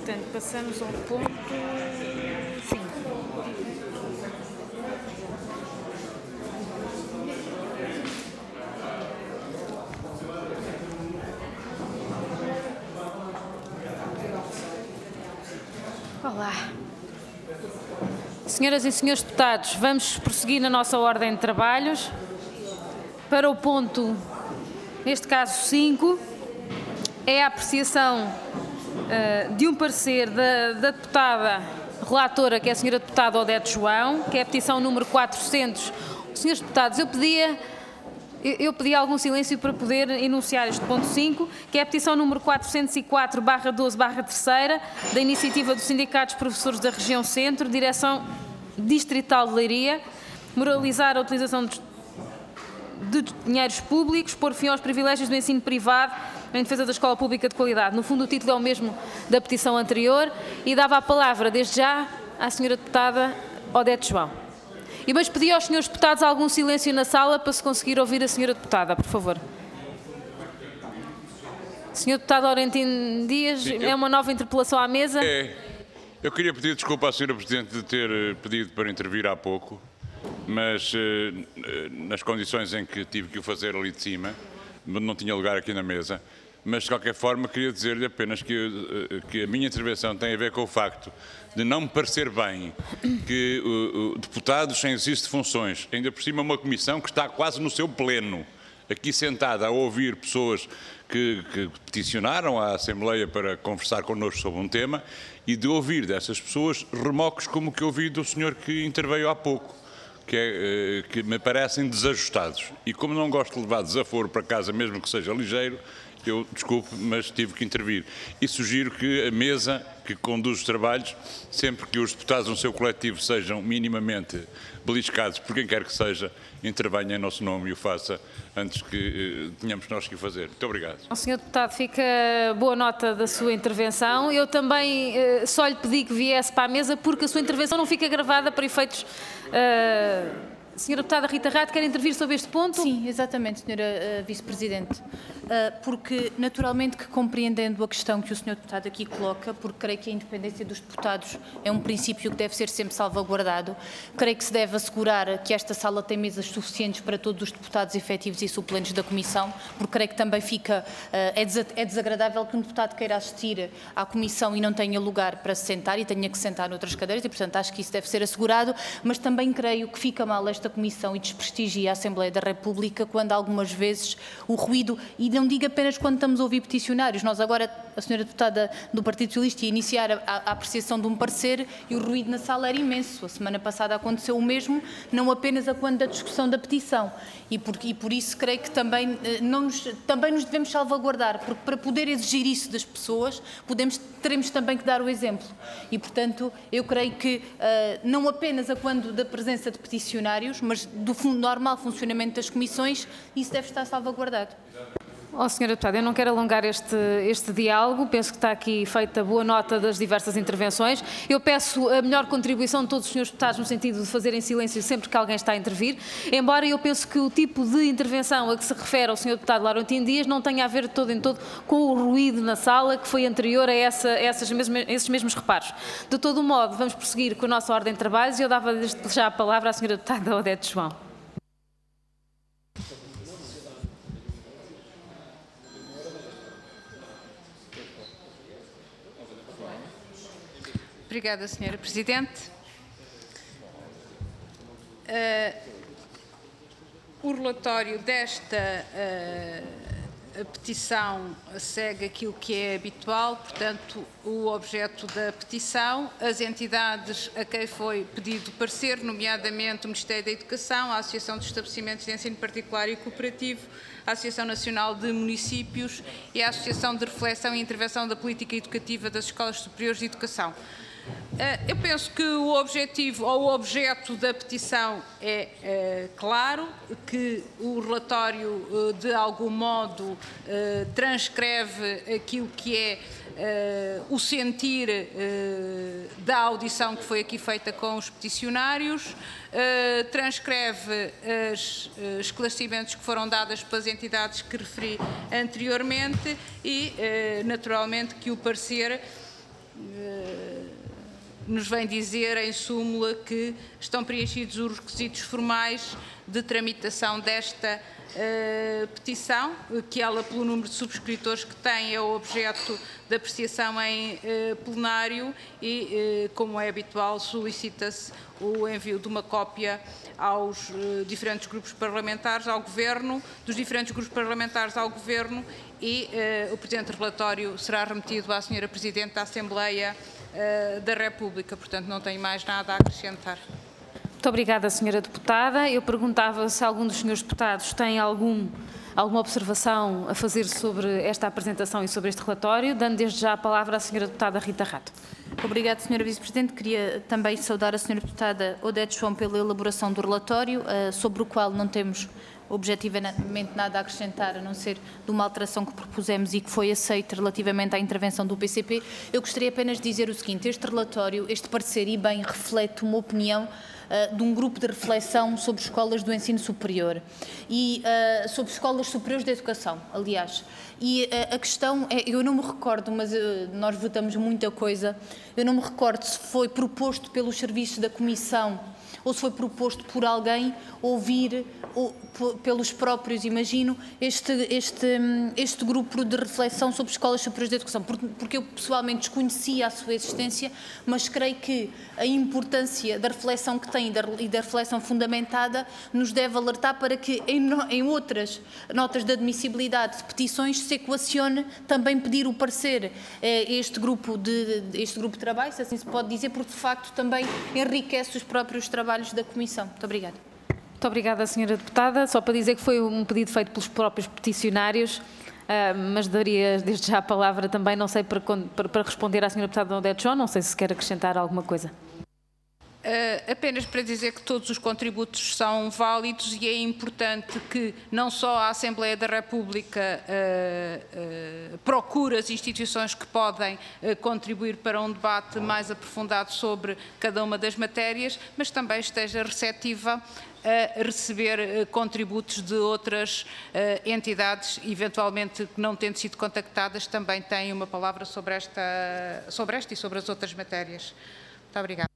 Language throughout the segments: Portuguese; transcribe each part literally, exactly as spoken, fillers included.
Portanto, passamos ao ponto cinco. Olá. Senhoras e senhores deputados, vamos prosseguir na nossa ordem de trabalhos para o ponto, neste caso cinco, é a apreciação uh, de um parecer da, da deputada relatora, que é a senhora deputada Odete João, que é a petição número quatrocentos. Senhores deputados, eu pedia, eu, eu pedia algum silêncio para poder enunciar este ponto cinco, que é a petição número quatrocentos e quatro barra doze barra três, da iniciativa do Sindicato dos Professores da Região Centro, Direção Distrital de Leiria, moralizar a utilização de, de dinheiros públicos, pôr fim aos privilégios do ensino privado em defesa da escola pública de qualidade. No fundo, o título é o mesmo da petição anterior e dava a palavra, desde já, à senhora deputada Odete João. E depois pedi aos senhores deputados algum silêncio na sala para se conseguir ouvir a senhora deputada, por favor. senhor deputado Laurentino Dias, Sim, eu... é uma nova interpelação à mesa. É. Eu queria pedir desculpa à senhora Presidente de ter pedido para intervir há pouco, mas nas condições em que tive que o fazer ali de cima, não tinha lugar aqui na mesa, mas de qualquer forma queria dizer-lhe apenas que, que a minha intervenção tem a ver com o facto de não me parecer bem que uh, uh, deputados sem exercício de funções, ainda por cima uma comissão que está quase no seu pleno, aqui sentada a ouvir pessoas que, que peticionaram à Assembleia para conversar connosco sobre um tema e de ouvir dessas pessoas remocos como o que ouvi do senhor que interveio há pouco, que, é, que me parecem desajustados. E como não gosto de levar desaforo para casa, mesmo que seja ligeiro, eu, desculpe, mas tive que intervir. E sugiro que a mesa que conduz os trabalhos, sempre que os deputados no seu coletivo sejam minimamente beliscados por quem quer que seja, intervenha em nosso nome e o faça antes que eh, tenhamos nós que o fazer. Muito obrigado. O senhor deputado, fica boa nota da sua intervenção. Eu também eh, só lhe pedi que viesse para a mesa porque a sua intervenção não fica gravada para efeitos... Uh, Senhora deputada Rita Rato, quer intervir sobre este ponto? Sim, exatamente, senhora uh, Vice-Presidente. Uh, porque, naturalmente, que compreendendo a questão que o senhor deputado aqui coloca, porque creio que a independência dos deputados é um princípio que deve ser sempre salvaguardado, creio que se deve assegurar que esta sala tem mesas suficientes para todos os deputados efetivos e suplentes da Comissão, porque creio que também fica, uh, é, des é desagradável que um deputado queira assistir à Comissão e não tenha lugar para se sentar e tenha que sentar noutras cadeiras e, portanto, acho que isso deve ser assegurado, mas também creio que fica mal esta Comissão e desprestigia a Assembleia da República quando algumas vezes o ruído, e não digo apenas quando estamos a ouvir peticionários, nós agora, a senhora deputada do Partido Socialista ia iniciar a, a apreciação de um parecer e o ruído na sala era imenso. A semana passada aconteceu o mesmo, não apenas a quando da discussão da petição. E por, e por isso creio que também, não nos, também nos devemos salvaguardar, porque para poder exigir isso das pessoas, podemos, teremos também que dar o exemplo. E, portanto, eu creio que uh, não apenas a quando da presença de peticionários, mas do normal funcionamento das comissões, isso deve estar salvaguardado. Oh, senhora deputada, eu não quero alongar este, este diálogo, penso que está aqui feita boa nota das diversas intervenções. Eu peço a melhor contribuição de todos os senhores deputados no sentido de fazerem silêncio sempre que alguém está a intervir, embora eu penso que o tipo de intervenção a que se refere ao senhor deputado Laurentino Dias não tenha a ver de todo em todo com o ruído na sala que foi anterior a, essa, a essas mesmas, esses mesmos reparos. De todo o modo, vamos prosseguir com a nossa ordem de trabalhos e eu dava já a palavra à senhora deputada Odete João. Obrigada, senhora Presidente. Uh, o relatório desta uh, petição segue aquilo que é habitual, portanto, o objeto da petição, as entidades a quem foi pedido parecer, nomeadamente o Ministério da Educação, a Associação de Estabelecimentos de Ensino Particular e Cooperativo, a Associação Nacional de Municípios e a Associação de Reflexão e Intervenção da Política Educativa das Escolas Superiores de Educação. Eu penso que o objetivo ou o objeto da petição é, é claro, que o relatório de algum modo transcreve aquilo que é o sentir da audição que foi aqui feita com os peticionários, transcreve os esclarecimentos que foram dados pelas entidades que referi anteriormente e, naturalmente, que o parecer nos vem dizer em súmula que estão preenchidos os requisitos formais de tramitação desta uh, petição, que ela, pelo número de subscritores que tem, é o objeto de apreciação em uh, plenário e, uh, como é habitual, solicita-se o envio de uma cópia aos uh, diferentes grupos parlamentares, ao Governo, dos diferentes grupos parlamentares ao Governo, e uh, o presente relatório será remetido à senhora Presidente da Assembleia uh, da República. Portanto, não tenho mais nada a acrescentar. Muito obrigada, senhora Deputada. Eu perguntava se algum dos senhores deputados tem algum, alguma observação a fazer sobre esta apresentação e sobre este relatório, dando desde já a palavra à senhora Deputada Rita Rato. Obrigada, senhora Vice-Presidente. Queria também saudar a senhora Deputada Odete João pela elaboração do relatório, uh, sobre o qual não temos objetivamente nada a acrescentar, a não ser de uma alteração que propusemos e que foi aceita relativamente à intervenção do P C P. Eu gostaria apenas de dizer o seguinte: este relatório, este parecer, e bem reflete uma opinião uh, de um grupo de reflexão sobre escolas do ensino superior e uh, sobre escolas superiores de educação, aliás. E uh, a questão é, eu não me recordo, mas uh, nós votamos muita coisa, eu não me recordo se foi proposto pelos serviços da Comissão ou se foi proposto por alguém ouvir ou, pelos próprios, imagino, este, este, este grupo de reflexão sobre escolas superiores de educação, porque, porque eu pessoalmente desconhecia a sua existência, mas creio que a importância da reflexão que tem e da reflexão fundamentada nos deve alertar para que em, em outras notas de admissibilidade de petições se equacione também pedir o parecer a este grupo de, este grupo de trabalho, se assim se pode dizer, porque de facto também enriquece os próprios trabalhos da Comissão. Muito obrigada. Muito obrigada, senhora Deputada. Só para dizer que foi um pedido feito pelos próprios peticionários, uh, mas daria desde já a palavra também, não sei, para, para, para responder à senhora Deputada Odete João, não sei se quer acrescentar alguma coisa. Uh, apenas para dizer que todos os contributos são válidos e é importante que não só a Assembleia da República uh, uh, procure as instituições que podem uh, contribuir para um debate mais aprofundado sobre cada uma das matérias, mas também esteja receptiva a receber uh, contributos de outras uh, entidades, eventualmente não tendo sido contactadas, também têm uma palavra sobre esta, sobre esta e sobre as outras matérias. Muito obrigada.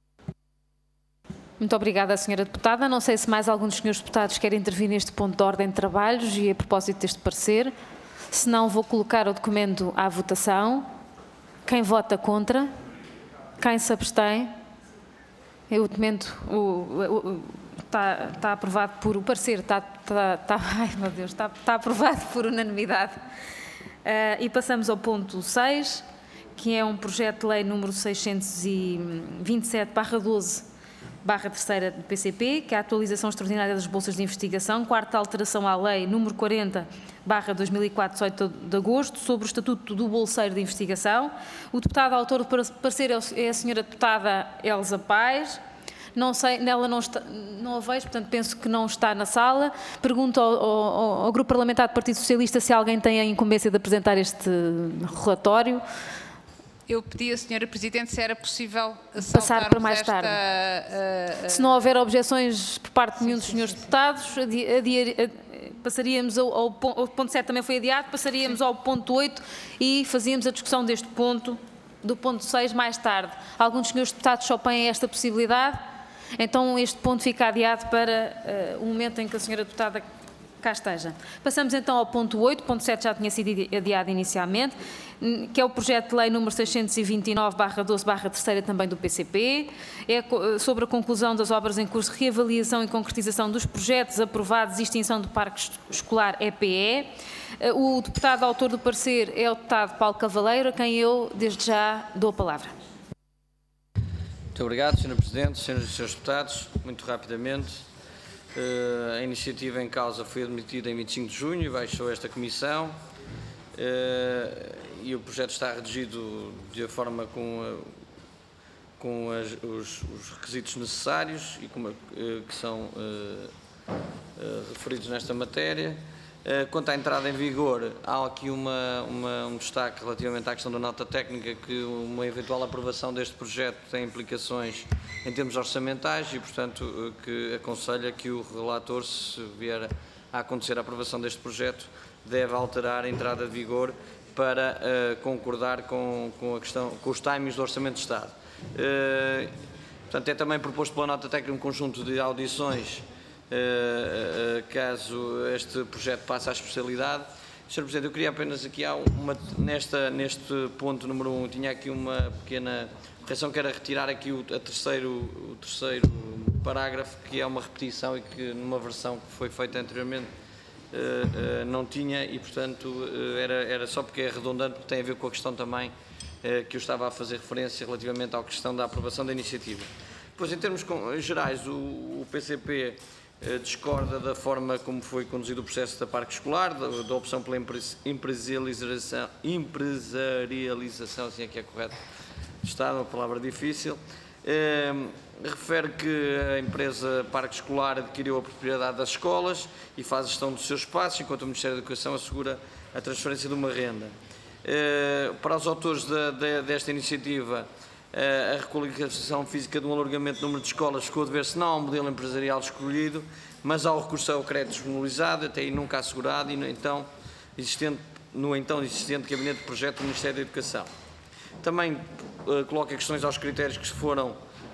Muito obrigada, senhora Deputada. Não sei se mais algum dos senhores deputados quer intervir neste ponto de ordem de trabalhos e a propósito deste parecer. Se não, vou colocar o documento à votação. Quem vota contra? Quem se abstém? O documento o, o, o, está, está aprovado por... O parecer está... está, está ai, meu Deus, está, está aprovado por unanimidade. Uh, e passamos ao ponto seis, que é um projeto de lei número seiscentos e vinte e sete barra doze, barra terceira do P C P, que é a atualização extraordinária das bolsas de investigação, quarta alteração à lei número quarenta barra dois mil e quatro, dezoito de agosto, sobre o estatuto do bolseiro de investigação. O deputado autor do parecer é a senhora deputada Elsa Paes. Não sei, nela não, está, não a vejo, portanto penso que não está na sala. Pergunto ao, ao, ao Grupo Parlamentar do Partido Socialista se alguém tem a incumbência de apresentar este relatório. Eu pedi à senhora Presidente se era possível passar para mais esta, tarde. Uh, uh, se não houver objeções por parte de nenhum dos senhores deputados, adi, adi, adi, passaríamos ao, ao, ao ponto sete, também foi adiado, passaríamos sim. ao ponto oito e fazíamos a discussão deste ponto, do ponto seis, mais tarde. Alguns dos senhores deputados só põem esta possibilidade, então este ponto fica adiado para uh, o momento em que a senhora deputada cá esteja. Passamos então ao ponto oito, ponto sete já tinha sido adiado inicialmente, que é o projeto de lei número seiscentos e vinte e nove barra doze barra terceira também do P C P, é sobre a conclusão das obras em curso, reavaliação e concretização dos projetos aprovados e extinção do parque escolar E P E. O deputado autor do parecer é o deputado Paulo Cavaleiro, a quem eu desde já dou a palavra. Muito obrigado, senhora Presidente, senhoras e senhores deputados. Muito rapidamente. Uh, a iniciativa em causa foi admitida em vinte e cinco de junho e baixou esta comissão uh, e o projeto está redigido de forma com, uh, com as, os, os requisitos necessários e com, uh, que são uh, uh, referidos nesta matéria. Uh, quanto à entrada em vigor, há aqui uma, uma, um destaque relativamente à questão da nota técnica, que uma eventual aprovação deste projeto tem implicações em termos orçamentais e, portanto, uh, que aconselha que o relator, se vier a acontecer a aprovação deste projeto, deve alterar a entrada de vigor para uh, concordar com, com, a questão, com os timings do Orçamento de Estado. Uh, portanto, é também proposto pela nota técnica um conjunto de audições, uh, uh, caso este projeto passe à especialidade. senhor Presidente, eu queria apenas aqui, há uma, nesta, neste ponto número um, tinha aqui uma pequena correção, que era retirar aqui o, a terceiro, o terceiro parágrafo, que é uma repetição e que numa versão que foi feita anteriormente uh, uh, não tinha e, portanto, uh, era, era só porque é redundante, porque tem a ver com a questão também uh, que eu estava a fazer referência relativamente à questão da aprovação da iniciativa. Depois, em termos gerais, o, o P C P uh, discorda da forma como foi conduzido o processo da parque escolar, da, da opção pela empresarialização, empresarialização, assim é que é correto, Estado, uma palavra difícil. Eh, refere que a empresa Parque Escolar adquiriu a propriedade das escolas e faz a gestão dos seus espaços, enquanto o Ministério da Educação assegura a transferência de uma renda. Eh, para os autores da, da, desta iniciativa, eh, a requalificação física de um alargamento do número de escolas ficou a dever-se não ao modelo empresarial escolhido, mas ao recurso ao crédito disponibilizado, até aí nunca assegurado, e no então existente, no então existente Gabinete de Projeto do Ministério da Educação. Também uh, coloca questões aos critérios que foram uh,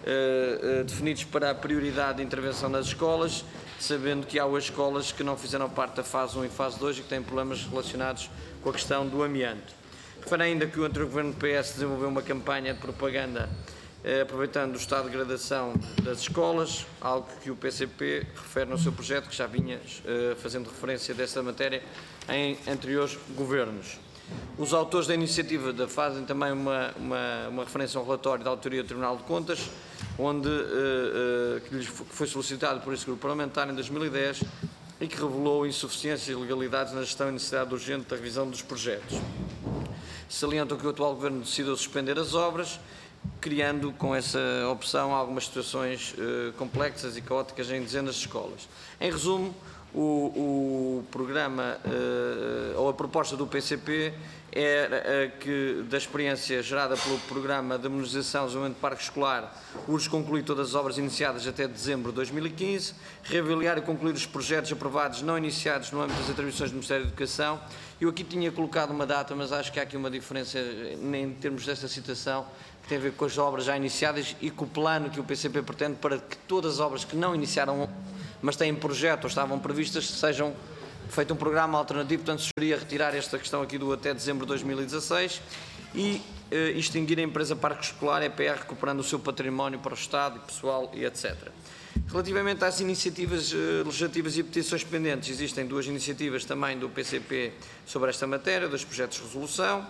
uh, definidos para a prioridade de intervenção nas escolas, sabendo que há hoje escolas que não fizeram parte da fase um e fase dois e que têm problemas relacionados com a questão do amianto. Refere ainda que o anterior Governo do P S desenvolveu uma campanha de propaganda uh, aproveitando o estado de degradação das escolas, algo que o P C P refere no seu projeto, que já vinha uh, fazendo referência dessa matéria em anteriores governos. Os autores da iniciativa fazem também uma, uma, uma referência ao relatório da Auditoria do Tribunal de Contas, onde uh, uh, que lhes foi solicitado por esse grupo parlamentar em dois mil e dez e que revelou insuficiências e ilegalidades na gestão e necessidade urgente da revisão dos projetos. Salientam que o atual Governo decidiu suspender as obras, criando com essa opção algumas situações uh, complexas e caóticas em dezenas de escolas. Em resumo, O, o programa, uh, ou a proposta do P C P era uh, que, da experiência gerada pelo Programa de Modernização e Desenvolvimento de Parque Escolar, urge concluir todas as obras iniciadas até dezembro de dois mil e quinze, reavaliar e concluir os projetos aprovados não iniciados no âmbito das atribuições do Ministério da Educação. Eu aqui tinha colocado uma data, mas acho que há aqui uma diferença em termos desta citação, que tem a ver com as obras já iniciadas e com o plano que o P C P pretende para que todas as obras que não iniciaram mas têm projeto ou estavam previstas, sejam feito um programa alternativo. Portanto, sugeria retirar esta questão aqui do até dezembro de dois mil e dezasseis e eh, extinguir a empresa Parque Escolar, E P R, recuperando o seu património para o Estado e pessoal e etcétera. Relativamente às iniciativas eh, legislativas e petições pendentes, existem duas iniciativas também do P C P sobre esta matéria, dois projetos de resolução.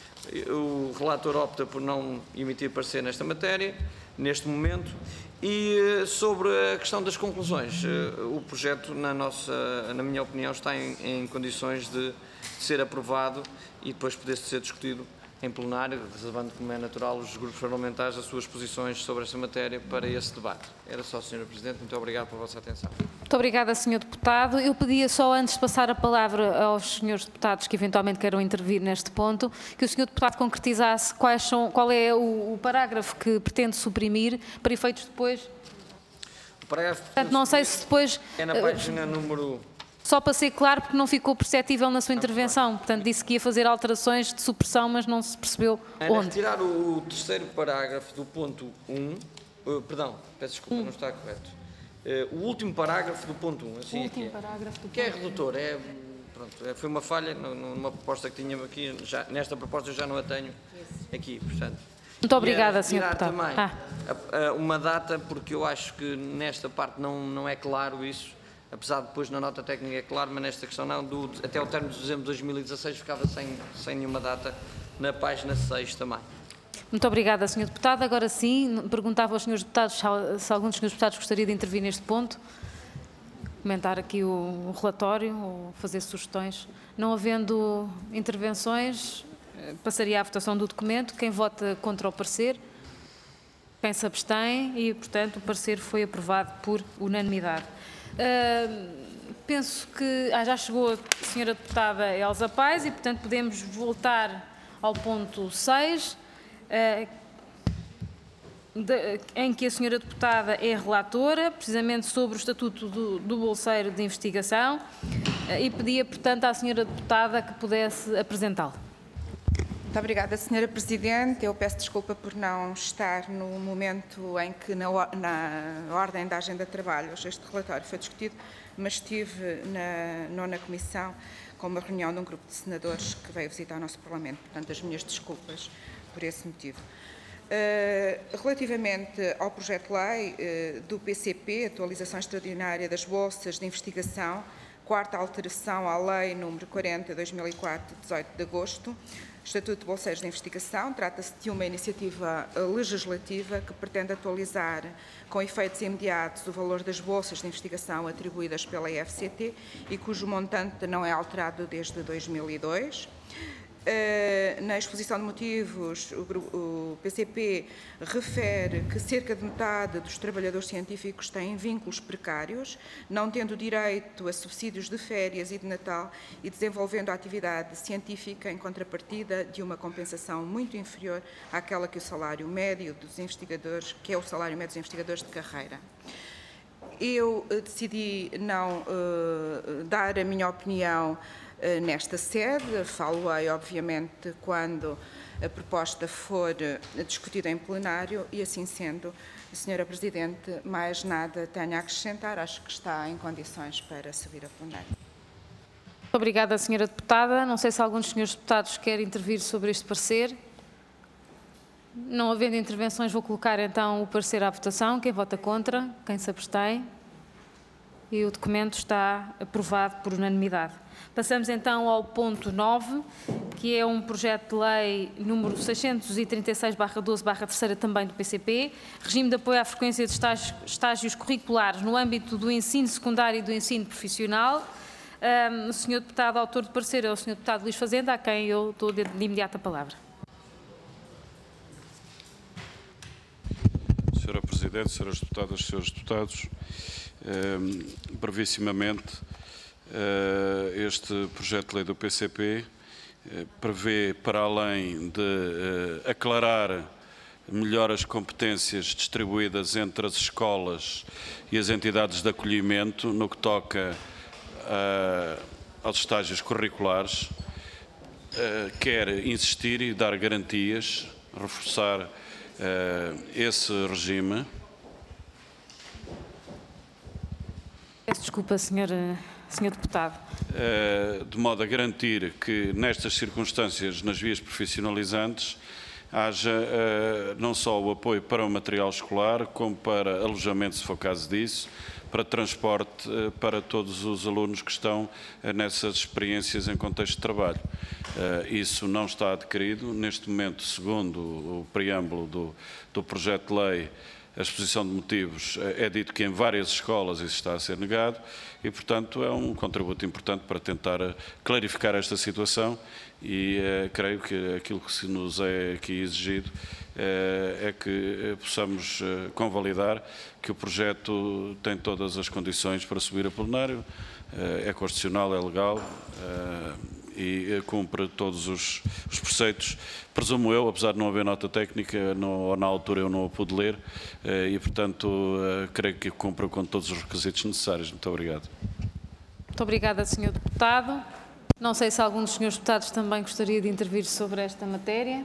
O relator opta por não emitir parecer nesta matéria, neste momento. E sobre a questão das conclusões, o projeto, na, nossa, na minha opinião, está em, em condições de ser aprovado e depois poder ser discutido em plenário, reservando, como é natural, os grupos parlamentares as suas posições sobre esta matéria para esse debate. Era só, senhora Presidente. Muito obrigado pela vossa atenção. Muito obrigada, senhor Deputado. Eu pedia só, antes de passar a palavra aos senhores deputados que eventualmente queiram intervir neste ponto, que o senhor Deputado concretizasse quais são, qual é o, o parágrafo que pretende suprimir para efeitos depois. O parágrafo Portanto, não sei se depois... É na página número... Só para ser claro, porque não ficou perceptível na sua intervenção. Portanto, disse que ia fazer alterações de supressão, mas não se percebeu Ana, onde. retirar o terceiro parágrafo do ponto um, uh, perdão, peço desculpa, um. não está correto. Uh, o último parágrafo do ponto um, assim o último é que é. parágrafo do que é ponto redutor, é, pronto, é, foi uma falha numa proposta que tinha aqui, já, nesta proposta eu já não a tenho aqui, portanto. Muito obrigada, e senhor Deputado. Também ah. a, a, uma data, porque eu acho que nesta parte não, não é claro isso, apesar de depois na nota técnica é claro, mas nesta questão não, do, até o término de dezembro de dois mil e dezasseis ficava sem, sem nenhuma data na página seis também. Muito obrigada, senhor Deputado. Agora sim, perguntava aos senhores Deputados se, se algum dos senhores Deputados gostaria de intervir neste ponto, comentar aqui o, o relatório ou fazer sugestões. Não havendo intervenções, passaria à votação do documento. Quem vota contra o parecer, quem se abstém e, portanto, o parecer foi aprovado por unanimidade. Uh, penso que ah, já chegou a senhora Deputada Elsa Paes e, portanto, podemos voltar ao ponto seis, uh, de, em que a senhora Deputada é relatora, precisamente sobre o Estatuto do, do Bolseiro de Investigação, uh, e pedia, portanto, à senhora Deputada que pudesse apresentá-lo. Muito obrigada, senhora Presidente. Eu peço desculpa por não estar no momento em que, na, na ordem da agenda de trabalhos, este relatório foi discutido, mas estive na nona comissão com uma reunião de um grupo de senadores que veio visitar o nosso Parlamento. Portanto, as minhas desculpas por esse motivo. Uh, relativamente ao projeto de lei uh, do P C P, atualização extraordinária das bolsas de investigação, quarta alteração à Lei número quarenta de dois mil e quatro, de dezoito de agosto, Estatuto de Bolseiros de Investigação, trata-se de uma iniciativa legislativa que pretende atualizar com efeitos imediatos o valor das bolsas de investigação atribuídas pela I F C T e cujo montante não é alterado desde dois mil e dois. Uh, na exposição de motivos, o, o P C P refere que cerca de metade dos trabalhadores científicos têm vínculos precários, não tendo direito a subsídios de férias e de Natal e desenvolvendo a atividade científica em contrapartida de uma compensação muito inferior àquela que o salário médio dos investigadores, que é o salário médio dos investigadores de carreira. Eu uh, decidi não uh, dar a minha opinião nesta sede, falo-ei, obviamente, quando a proposta for discutida em plenário e, assim sendo, senhora Presidente, mais nada tenho a acrescentar, acho que está em condições para subir a plenário. Muito obrigada, senhora Deputada. Não sei se algum dos senhores deputados quer intervir sobre este parecer. Não havendo intervenções, vou colocar então o parecer à votação. Quem vota contra? Quem se abstém? E o documento está aprovado por unanimidade. Passamos então ao ponto nove, que é um projeto de lei número seiscentos e trinta e seis barra doze barra três também do P C P, regime de apoio à frequência de estágios, estágios curriculares no âmbito do ensino secundário e do ensino profissional. Um, o senhor Deputado autor do parecer é o senhor Deputado Luís Fazenda, a quem eu dou de, de imediato a palavra. senhora Presidente, senhoras Deputadas, senhores Deputados, um, brevissimamente, Uh, este projeto de lei do P C P uh, prevê, para além de uh, aclarar melhor as competências distribuídas entre as escolas e as entidades de acolhimento no que toca uh, aos estágios curriculares, uh, quer insistir e dar garantias, reforçar uh, esse regime. Peço desculpa, senhora... Senhor Deputado. De modo a garantir que, nestas circunstâncias, nas vias profissionalizantes, haja não só o apoio para o material escolar, como para alojamento, se for caso disso, para transporte para todos os alunos que estão nessas experiências em contexto de trabalho. Isso não está adquirido. Neste momento, segundo o preâmbulo do, do projeto de lei, a exposição de motivos, é dito que em várias escolas isso está a ser negado e, portanto, é um contributo importante para tentar clarificar esta situação e eh, creio que aquilo que se nos é aqui exigido eh, é que possamos eh, convalidar que o projeto tem todas as condições para subir a plenário, eh, é constitucional, é legal, eh, e cumpre todos os, os preceitos, presumo eu, apesar de não haver nota técnica, não, ou na altura eu não a pude ler, eh, e portanto eh, creio que cumpre com todos os requisitos necessários. Muito obrigado. Muito obrigada, senhor Deputado. Não sei se algum dos senhores Deputados também gostaria de intervir sobre esta matéria.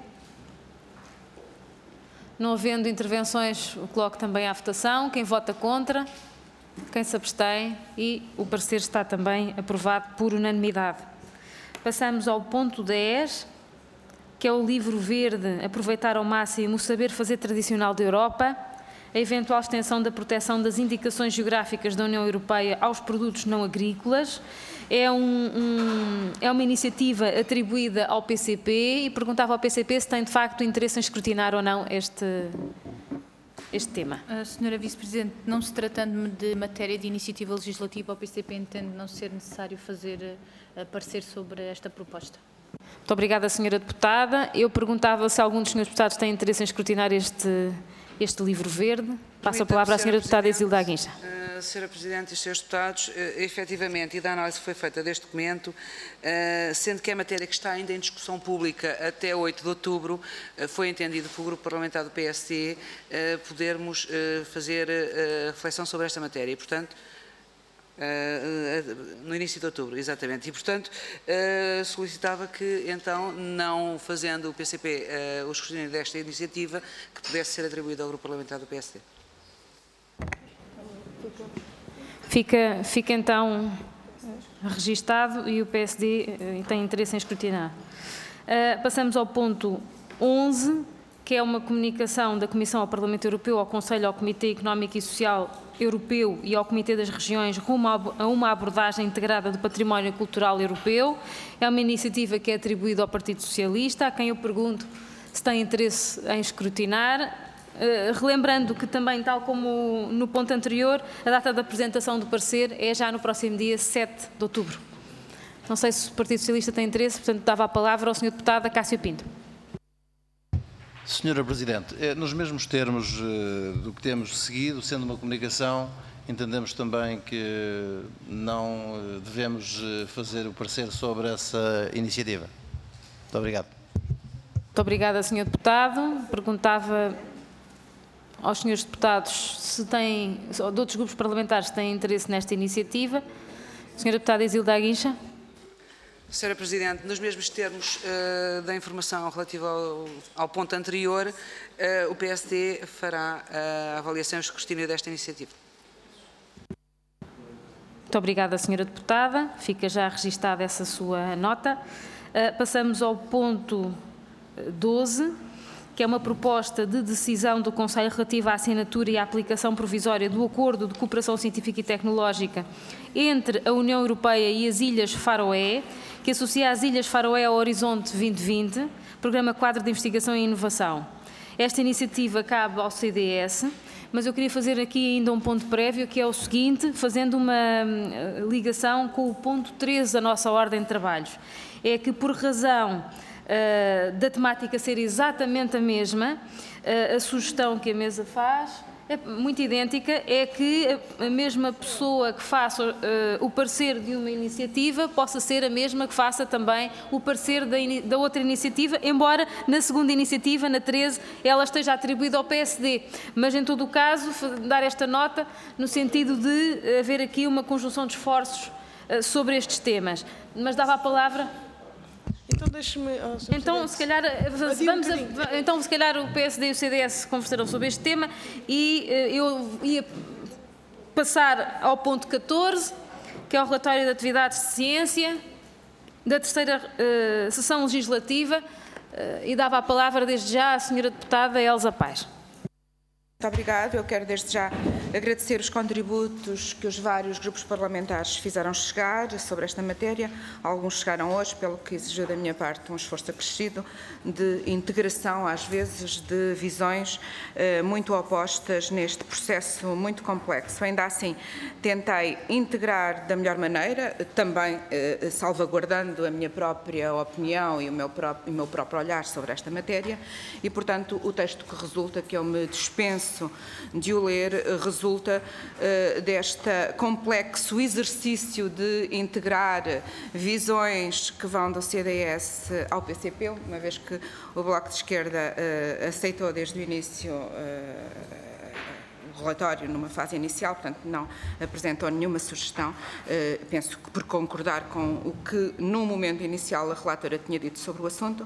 Não havendo intervenções, o coloco também à votação. Quem vota contra? Quem se abstém? E o parecer está também aprovado por unanimidade. Passamos ao ponto dez, que é o livro verde, aproveitar ao máximo o saber fazer tradicional da Europa, a eventual extensão da proteção das indicações geográficas da União Europeia aos produtos não agrícolas. É, um, um, é uma iniciativa atribuída ao P C P e perguntava ao P C P se tem de facto interesse em escrutinar ou não este, este tema. A senhora Vice-Presidente, não se tratando de matéria de iniciativa legislativa, o P C P entende não ser necessário fazer parecer sobre esta proposta. Muito obrigada, senhora Deputada. Eu perguntava se algum dos senhores deputados tem interesse em escrutinar este, este livro verde. Passo a palavra à senhora Deputada Isilda Aguincha. Uh, senhora Presidente e senhores Deputados, uh, efetivamente, e da análise que foi feita deste documento, uh, sendo que é matéria que está ainda em discussão pública até oito de outubro, uh, foi entendido pelo Grupo Parlamentar do P S D uh, podermos uh, fazer uh, reflexão sobre esta matéria. E, portanto, no início de outubro, exatamente. E, portanto, solicitava que, então, não fazendo o P C P o escrutínio desta iniciativa, que pudesse ser atribuído ao Grupo Parlamentar do P S D. Fica, fica então registado e o P S D tem interesse em escrutinar. Uh, passamos ao ponto onze, que é uma comunicação da Comissão ao Parlamento Europeu, ao Conselho, ao Comitê Económico e Social Europeu e ao Comitê das Regiões rumo a uma abordagem integrada do património cultural europeu. É uma iniciativa que é atribuída ao Partido Socialista, a quem eu pergunto se tem interesse em escrutinar. Uh, relembrando que também, tal como no ponto anterior, a data da apresentação do parecer é já no próximo dia sete de outubro. Não sei se o Partido Socialista tem interesse, portanto, dava a palavra ao senhor Deputado Cássio Pinto. senhora Presidente, nos mesmos termos uh, do que temos seguido, sendo uma comunicação, entendemos também que não devemos fazer o parecer sobre essa iniciativa. Muito obrigado. Muito obrigada, senhor Deputado. Perguntava aos senhores deputados se têm, ou de outros grupos parlamentares, se têm interesse nesta iniciativa. senhora Deputada Isilda Aguincha. senhora Presidente, nos mesmos termos uh, da informação relativa ao, ao ponto anterior, uh, o P S D fará a avaliação e escrutínio desta iniciativa. Muito obrigada, senhora Deputada. Fica já registada essa sua nota. Uh, passamos ao ponto doze, que é uma proposta de decisão do Conselho relativa à assinatura e à aplicação provisória do Acordo de Cooperação Científica e Tecnológica entre a União Europeia e as Ilhas Faroé, que associa as Ilhas Faroé ao Horizonte vinte vinte, Programa Quadro de Investigação e Inovação. Esta iniciativa cabe ao C D S, mas eu queria fazer aqui ainda um ponto prévio, que é o seguinte, fazendo uma ligação com o ponto treze da nossa ordem de trabalhos. É que, por razão Uh, da temática ser exatamente a mesma, uh, a sugestão que a mesa faz é muito idêntica, é que a, a mesma pessoa que faça uh, o parecer de uma iniciativa possa ser a mesma que faça também o parecer da, da outra iniciativa, embora na segunda iniciativa, na treze, ela esteja atribuída ao P S D. Mas, em todo o caso, dar esta nota no sentido de haver aqui uma conjunção de esforços uh, sobre estes temas. Mas dava a palavra... Então deixe-me... Oh, então, se calhar, vamos a, então, se calhar o P S D e o C D S conversarão sobre este tema e uh, eu ia passar ao ponto catorze, que é o relatório de atividades de ciência da terceira uh, sessão legislativa, uh, e dava a palavra desde já à senhora deputada Elsa Paes. Muito obrigado. Eu quero desde já agradecer os contributos que os vários grupos parlamentares fizeram chegar sobre esta matéria. Alguns chegaram hoje, pelo que exigiu da minha parte um esforço acrescido de integração, às vezes, de visões eh, muito opostas neste processo muito complexo. Ainda assim, tentei integrar da melhor maneira, também eh, salvaguardando a minha própria opinião e o meu próprio, o meu próprio olhar sobre esta matéria e, portanto, o texto que resulta, que eu me dispenso de o ler, resulta uh, deste complexo exercício de integrar visões que vão do C D S ao P C P, uma vez que o Bloco de Esquerda uh, aceitou desde o início uh, o relatório numa fase inicial, portanto não apresentou nenhuma sugestão, uh, penso que por concordar com o que no momento inicial a relatora tinha dito sobre o assunto.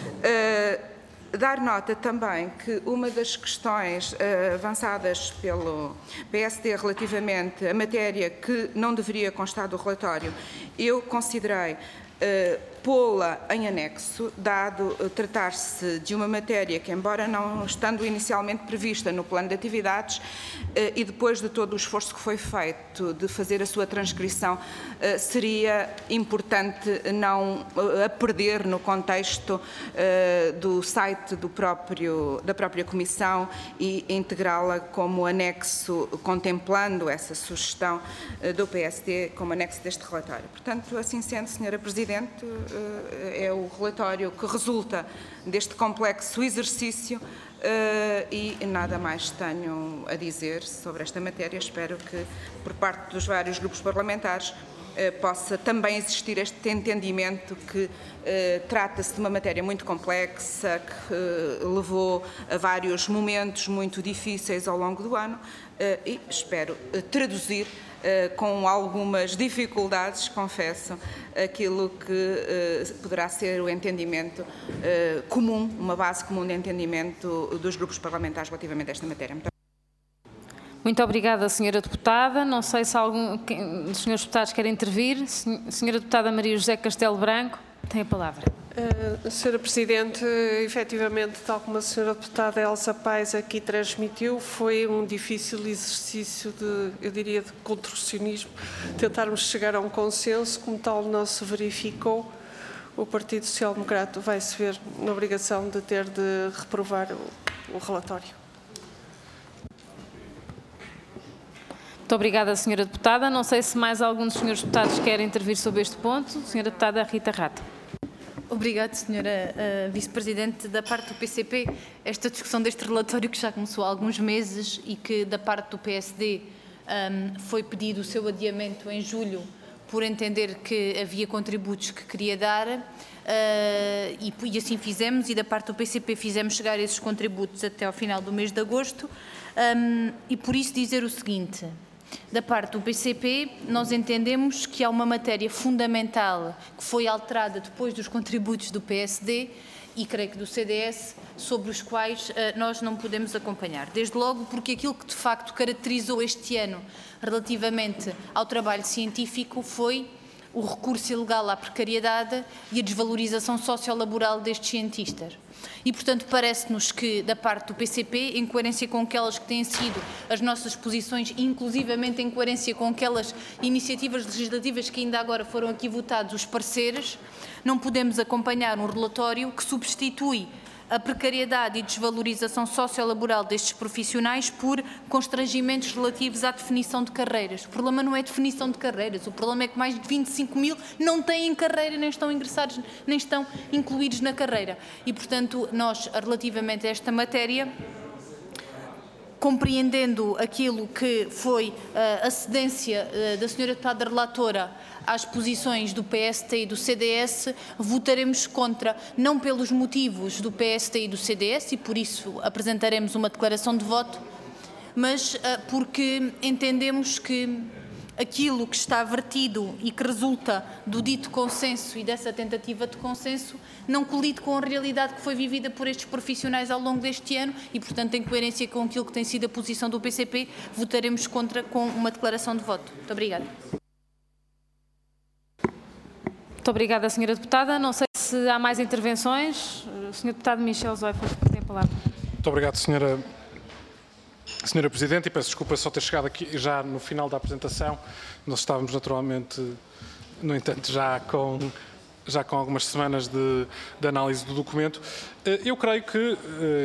Uh, Dar nota também que uma das questões uh, avançadas pelo P S D relativamente à matéria que não deveria constar do relatório, eu considerei uh, pô-la em anexo, dado uh, tratar-se de uma matéria que, embora não estando inicialmente prevista no plano de atividades, uh, e depois de todo o esforço que foi feito de fazer a sua transcrição, uh, seria importante não uh, a perder no contexto uh, do site do próprio, da própria Comissão e integrá-la como anexo, contemplando essa sugestão uh, do P S D como anexo deste relatório. Portanto, assim sendo, senhora Presidente, uh, é o relatório que resulta deste complexo exercício uh, e nada mais tenho a dizer sobre esta matéria. Espero que, por parte dos vários grupos parlamentares, uh, possa também existir este entendimento que uh, trata-se de uma matéria muito complexa, que uh, levou a vários momentos muito difíceis ao longo do ano uh, e espero uh, traduzir com algumas dificuldades, confesso, aquilo que poderá ser o entendimento comum, uma base comum de entendimento dos grupos parlamentares relativamente a esta matéria. Muito Muito obrigada, senhora Deputada. Não sei se algum dos senhores deputados quer intervir. Senhora Deputada Maria José Castelo Branco, tem a palavra. Uh, senhora Presidente, efetivamente, tal como a senhora Deputada Elsa Paes aqui transmitiu, foi um difícil exercício de, eu diria, de contorcionismo, tentarmos chegar a um consenso, como tal não se verificou. O Partido Social Democrata vai se ver na obrigação de ter de reprovar o, o relatório. Muito obrigada, senhora Deputada. Não sei se mais algum dos senhores deputados quer intervir sobre este ponto. Senhora Deputada Rita Rata. Obrigada, senhora uh, Vice-Presidente. Da parte do P C P, esta discussão deste relatório que já começou há alguns meses e que da parte do P S D um, foi pedido o seu adiamento em julho por entender que havia contributos que queria dar uh, e, e assim fizemos, e da parte do P C P fizemos chegar esses contributos até ao final do mês de agosto um, e por isso dizer o seguinte: da parte do P C P, nós entendemos que há uma matéria fundamental que foi alterada depois dos contributos do P S D e creio que do C D S, sobre os quais uh, nós não podemos acompanhar. Desde logo porque aquilo que de facto caracterizou este ano relativamente ao trabalho científico foi o recurso ilegal à precariedade e a desvalorização sociolaboral destes cientistas. E, portanto, parece-nos que, da parte do P C P, em coerência com aquelas que têm sido as nossas posições, inclusivamente em coerência com aquelas iniciativas legislativas que ainda agora foram aqui votados os pareceres, não podemos acompanhar um relatório que substitui a precariedade e desvalorização sociolaboral destes profissionais por constrangimentos relativos à definição de carreiras. O problema não é a definição de carreiras, o problema é que mais de vinte e cinco mil não têm carreira, nem estão ingressados, nem estão incluídos na carreira. E, portanto, nós, relativamente a esta matéria, compreendendo aquilo que foi uh, a cedência uh, da senhora Deputada Relatora às posições do P S T e do C D S, votaremos contra, não pelos motivos do P S T e do C D S, e por isso apresentaremos uma declaração de voto, mas uh, porque entendemos que aquilo que está vertido e que resulta do dito consenso e dessa tentativa de consenso não colide com a realidade que foi vivida por estes profissionais ao longo deste ano e, portanto, em coerência com aquilo que tem sido a posição do P C P, votaremos contra com uma declaração de voto. Muito obrigada. Muito obrigada, senhora Deputada. Não sei se há mais intervenções. O senhor Deputado Michel Zoifert tem a palavra. Muito obrigado, senhora Senhora Presidente, e peço desculpa só ter chegado aqui já no final da apresentação. Nós estávamos naturalmente, no entanto, já com, já com algumas semanas de, de análise do documento. Eu creio que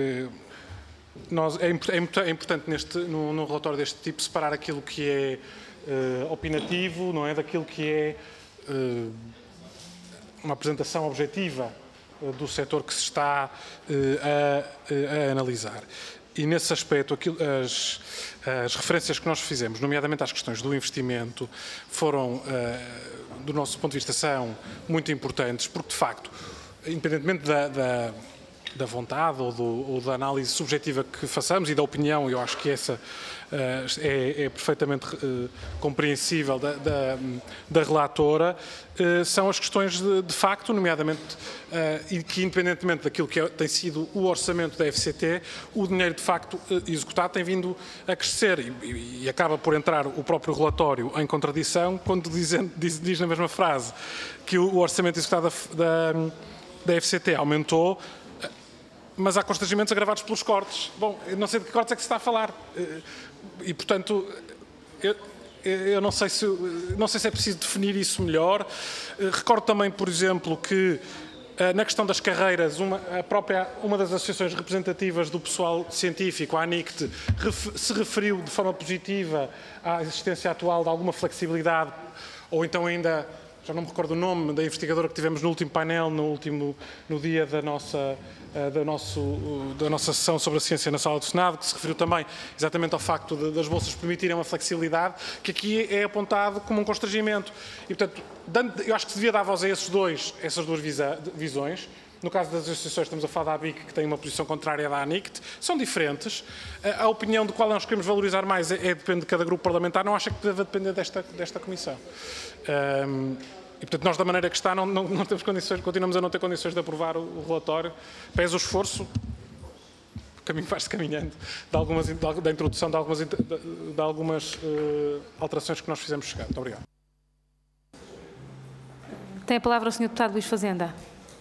nós, é, é importante neste, num, num relatório deste tipo separar aquilo que é uh, opinativo, não é, daquilo que é uh, uma apresentação objetiva uh, do setor que se está uh, a, a analisar. E, nesse aspecto, aquilo, as, as referências que nós fizemos, nomeadamente às questões do investimento, foram, uh, do nosso ponto de vista, são muito importantes, porque, de facto, independentemente da, da, da vontade ou, do, ou da análise subjetiva que façamos e da opinião, eu acho que essa uh, é, é perfeitamente uh, compreensível da, da, da relatora, uh, são as questões de, de facto, nomeadamente, uh, e que independentemente daquilo que é, tem sido o orçamento da F C T, o dinheiro de facto uh, executado tem vindo a crescer e, e, e acaba por entrar o próprio relatório em contradição quando diz, diz, diz na mesma frase que o, o orçamento executado da, da, da F C T aumentou, mas há constrangimentos agravados pelos cortes. Bom, eu não sei de que cortes é que se está a falar. E, portanto, eu, eu não, sei se, não sei se é preciso definir isso melhor. Recordo também, por exemplo, que na questão das carreiras, uma, a própria, uma das associações representativas do pessoal científico, a ANICT, ref, se referiu de forma positiva à existência atual de alguma flexibilidade, ou então ainda, já não me recordo o nome, da investigadora que tivemos no último painel, no, último, no dia da nossa... Da, nosso, da nossa sessão sobre a ciência na sala do Senado, que se referiu também exatamente ao facto de, das bolsas permitirem uma flexibilidade, que aqui é apontado como um constrangimento. E, portanto, dando, eu acho que se devia dar voz a esses dois, essas duas visa, visões, No caso das associações, estamos a falar da A B I C, que tem uma posição contrária da ANICT. São diferentes. A opinião de qual nós queremos valorizar mais é, é depende de cada grupo parlamentar. Não acho que deva depender desta, desta comissão. Um, e, portanto, nós, da maneira que está, não, não, não temos condições, continuamos a não ter condições de aprovar o, o relatório. Pese o esforço, o caminho vai-se caminhando, de algumas, de, da introdução de algumas, de, de algumas uh, alterações que nós fizemos chegar. Muito obrigado. Tem a palavra o senhor Deputado Luís Fazenda.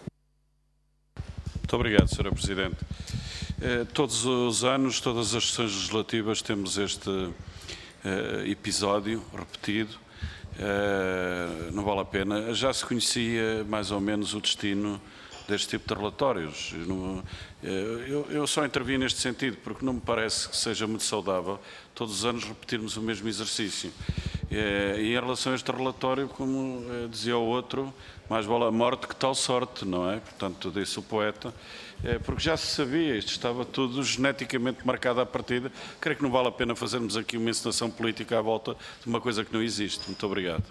Muito obrigado, senhora Presidente. Eh, todos os anos, todas as sessões legislativas, temos este eh, episódio repetido. Eh, não vale a pena. Já se conhecia mais ou menos o destino deste tipo de relatórios. Eu, eu, eu só intervim neste sentido porque não me parece que seja muito saudável todos os anos repetirmos o mesmo exercício. E em relação a este relatório, como dizia o outro, mais vale a morte que tal sorte, não é? Portanto, disse o poeta, porque já se sabia, isto estava tudo geneticamente marcado à partida. Creio que não vale a pena fazermos aqui uma encenação política à volta de uma coisa que não existe. Muito obrigado.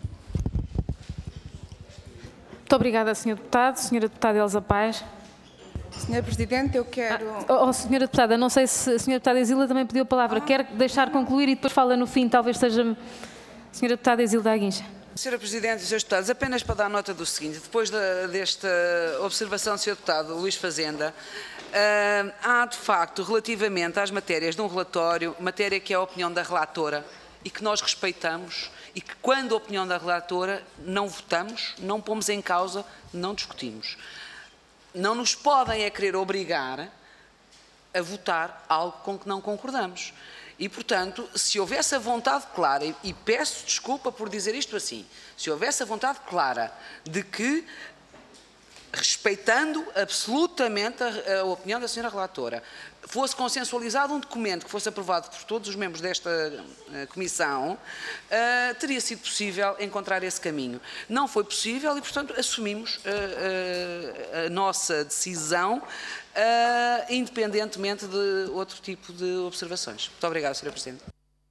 Muito obrigada, senhor Deputado. Senhora Deputada Elsa Paes. senhora Presidente, eu quero... Ah, oh, senhora Deputada, não sei se a senhora Deputada Exília também pediu a palavra. Ah. Quer deixar concluir e depois fala no fim, talvez seja... Senhora Deputada Exília Aguincha. senhora Presidente e senhores Deputados, apenas para dar nota do seguinte, depois da, desta observação do senhor Deputado Luís Fazenda, uh, há de facto, relativamente às matérias de um relatório, matéria que é a opinião da relatora e que nós respeitamos e que quando a opinião da relatora não votamos, não pomos em causa, não discutimos. Não nos podem é querer obrigar a votar algo com que não concordamos. E, portanto, se houvesse a vontade clara, e, e peço desculpa por dizer isto assim, se houvesse a vontade clara de que, respeitando absolutamente a, a opinião da senhora relatora, fosse consensualizado um documento que fosse aprovado por todos os membros desta uh, comissão, uh, teria sido possível encontrar esse caminho. Não foi possível e, portanto, assumimos uh, uh, a nossa decisão Uh, independentemente de outro tipo de observações. Muito obrigada, senhora Presidente.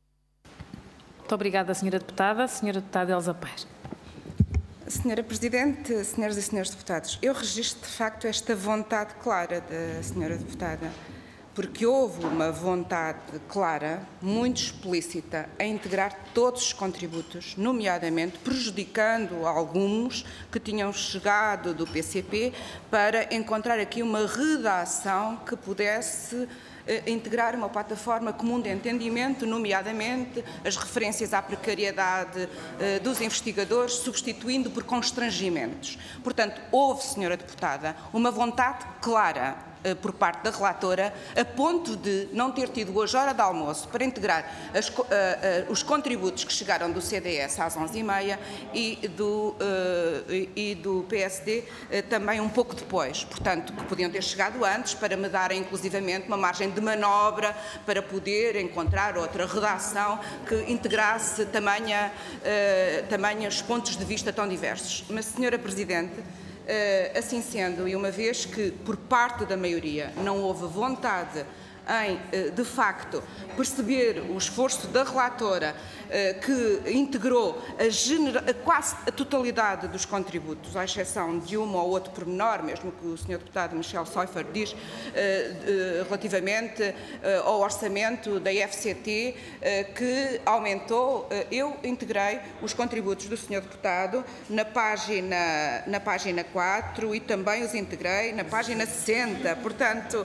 Muito obrigada, senhora Deputada. Senhora Deputada Elsa Paes. senhora Presidente, senhoras e senhores deputados, eu registro de facto esta vontade clara da senhora Deputada, porque houve uma vontade clara, muito explícita, a integrar todos os contributos, nomeadamente prejudicando alguns que tinham chegado do P C P, para encontrar aqui uma redação que pudesse eh, integrar uma plataforma comum de entendimento, nomeadamente as referências à precariedade eh, dos investigadores, substituindo por constrangimentos. Portanto, houve, senhora Deputada, uma vontade clara por parte da relatora, a ponto de não ter tido hoje hora de almoço para integrar as, uh, uh, os contributos que chegaram do C D S às onze e meia e do, uh, e do P S D uh, também um pouco depois. Portanto, que podiam ter chegado antes para me darem inclusivamente uma margem de manobra para poder encontrar outra redação que integrasse tamanha, uh, tamanhos pontos de vista tão diversos. Mas, senhora Presidente, assim sendo, e uma vez que por parte da maioria não houve vontade em, de facto, perceber o esforço da relatora que integrou a, genera, a quase a totalidade dos contributos, à exceção de um ou outro pormenor, mesmo que o senhor Deputado Michel Seufer diz relativamente ao orçamento da F C T, que aumentou. Eu integrei os contributos do senhor Deputado na página, na página quatro e também os integrei na página sessenta, portanto,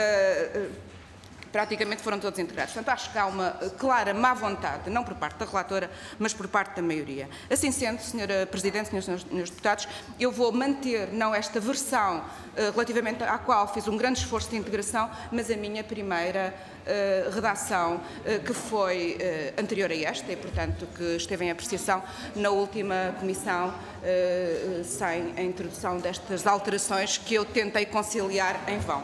praticamente foram todos integrados. Portanto, acho que há uma clara má vontade, não por parte da relatora, mas por parte da maioria. Assim sendo, senhora Presidente, senhores, senhores deputados, eu vou manter não esta versão uh, relativamente à qual fiz um grande esforço de integração, mas a minha primeira uh, redação, uh, que foi uh, anterior a esta e, portanto, que esteve em apreciação na última comissão, uh, sem a introdução destas alterações que eu tentei conciliar em vão.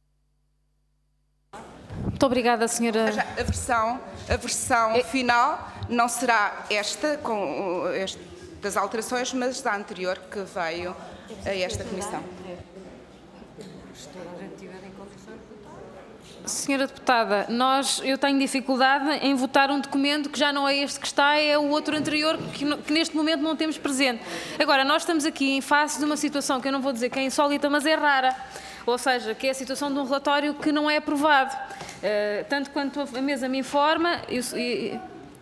Muito obrigada, senhora. A versão, a versão é... final não será esta, com estas alterações, mas da anterior que veio a esta comissão. Senhora Deputada, nós, eu tenho dificuldade em votar um documento que já não é este que está, é o outro anterior que, que neste momento não temos presente. Agora, nós estamos aqui em face de uma situação que eu não vou dizer que é insólita, mas é rara. Ou seja, que é a situação de um relatório que não é aprovado. Uh, tanto quanto a mesa me informa... Eu, eu,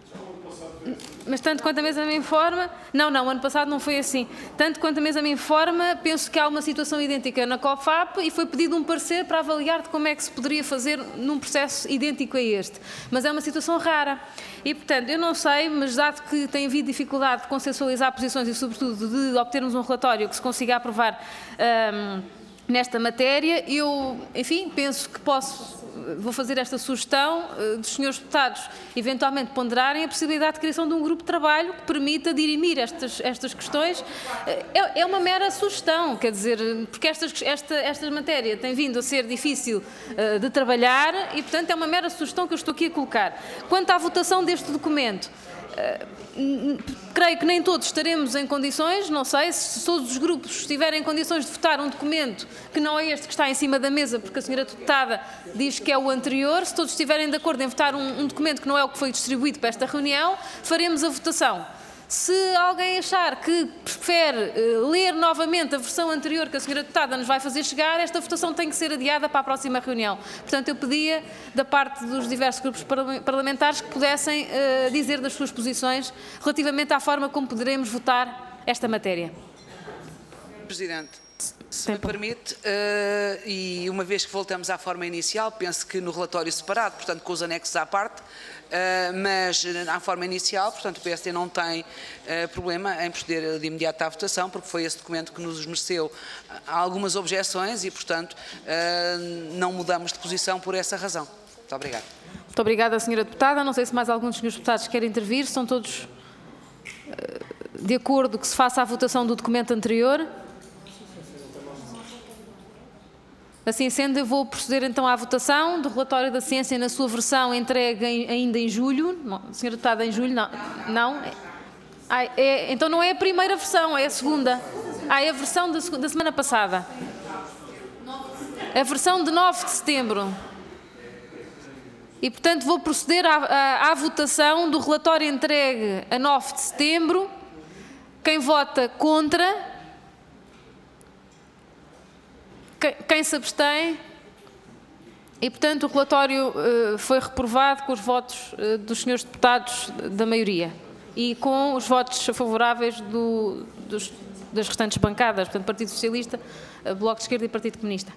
Mas tanto quanto a mesa me informa, não, não, ano passado não foi assim. Tanto quanto a mesa me informa, penso que há uma situação idêntica na COFAP e foi pedido um parecer para avaliar de como é que se poderia fazer num processo idêntico a este. Mas é uma situação rara. E, portanto, eu não sei, mas dado que tem havido dificuldade de consensualizar posições e, sobretudo, de obtermos um relatório que se consiga aprovar um, nesta matéria, eu, enfim, penso que posso... Vou fazer esta sugestão uh, dos senhores deputados eventualmente ponderarem a possibilidade de criação de um grupo de trabalho que permita dirimir estas, estas questões. Uh, é, é uma mera sugestão, quer dizer, porque estas, esta, esta matéria tem vindo a ser difícil uh, de trabalhar e, portanto, é uma mera sugestão que eu estou aqui a colocar. Quanto à votação deste documento, Uh, creio que nem todos estaremos em condições, não sei, se todos os grupos estiverem em condições de votar um documento que não é este que está em cima da mesa, porque a senhora deputada diz que é o anterior, se todos estiverem de acordo em votar um, um documento que não é o que foi distribuído para esta reunião, faremos a votação. Se alguém achar que prefere uh, ler novamente a versão anterior que a senhora deputada nos vai fazer chegar, esta votação tem que ser adiada para a próxima reunião. Portanto, eu pedia, da parte dos diversos grupos parlamentares, que pudessem uh, dizer das suas posições relativamente à forma como poderemos votar esta matéria. Presidente, se me permite, uh, e uma vez que voltamos à forma inicial, penso que no relatório separado, portanto com os anexos à parte, Uh, mas à forma inicial, portanto o P S D não tem uh, problema em proceder de imediato à votação, porque foi esse documento que nos mereceu algumas objeções e, portanto, uh, não mudamos de posição por essa razão. Muito obrigado. Muito obrigada, senhora Deputada. Não sei se mais alguns dos senhores deputados querem intervir. Estão todos uh, de acordo que se faça a votação do documento anterior? Assim sendo, eu vou proceder então à votação do relatório da ciência na sua versão entregue em, ainda em julho. Não, senhora Deputada, em julho, não. não. Ah, é, então não é a primeira versão, é a segunda. Ah, é a versão da, da semana passada. A versão de nove de setembro. E, portanto, vou proceder à, à, à votação do relatório entregue a nove de setembro. Quem vota contra... Quem se abstém? E, portanto, o relatório uh, foi reprovado com os votos uh, dos senhores deputados da maioria e com os votos favoráveis do, dos, das restantes bancadas, portanto, Partido Socialista, uh, Bloco de Esquerda e Partido Comunista.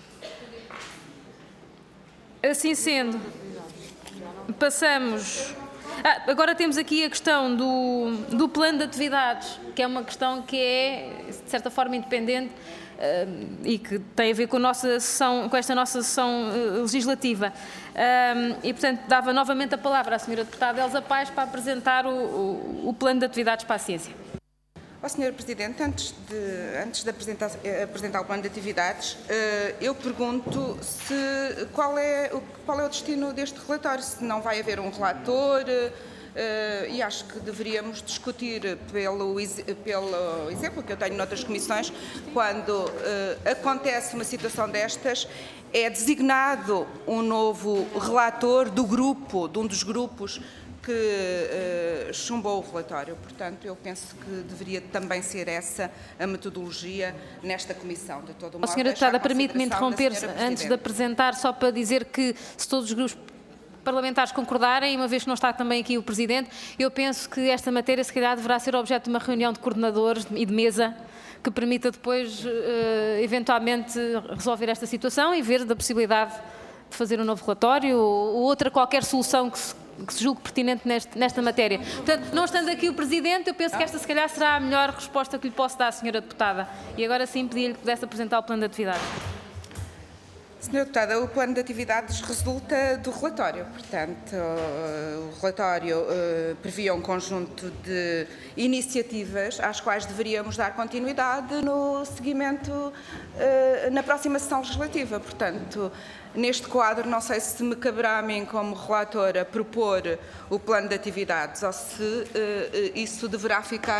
Assim sendo, passamos... Ah, agora temos aqui a questão do, do plano de atividades, que é uma questão que é, de certa forma, independente, Uh, e que tem a ver com, a nossa sessão, com esta nossa sessão uh, legislativa. Uh, e, portanto, dava novamente a palavra à senhora deputada Elsa Paes para apresentar o, o, o plano de atividades para a ciência. Oh, senhor Presidente, antes de, antes de apresentar, apresentar o plano de atividades, uh, eu pergunto se, qual, é, qual é o destino deste relatório, se não vai haver um relator... Uh, Uh, e acho que deveríamos discutir pelo, pelo exemplo que eu tenho noutras comissões, quando uh, acontece uma situação destas, é designado um novo relator do grupo, de um dos grupos que uh, chumbou o relatório. Portanto, eu penso que deveria também ser essa a metodologia nesta comissão. De todo modo, oh, senhora Deputada, permite-me interromper antes de apresentar, só para dizer que se todos os grupos parlamentares concordarem, uma vez que não está também aqui o Presidente, eu penso que esta matéria, se calhar, deverá ser objeto de uma reunião de coordenadores e de mesa que permita depois, uh, eventualmente, resolver esta situação e ver da possibilidade de fazer um novo relatório ou outra qualquer solução que se, que se julgue pertinente neste, nesta matéria. Portanto, não estando aqui o Presidente, eu penso que esta, se calhar, será a melhor resposta que lhe posso dar à senhora Deputada. E agora sim, pedia-lhe que pudesse apresentar o plano de atividades. senhora Deputada, o plano de atividades resulta do relatório. Portanto, o relatório uh, previa um conjunto de iniciativas às quais deveríamos dar continuidade no seguimento uh, na próxima sessão legislativa. Portanto, neste quadro, não sei se me caberá a mim, como relatora, propor o plano de atividades ou se uh, isso deverá ficar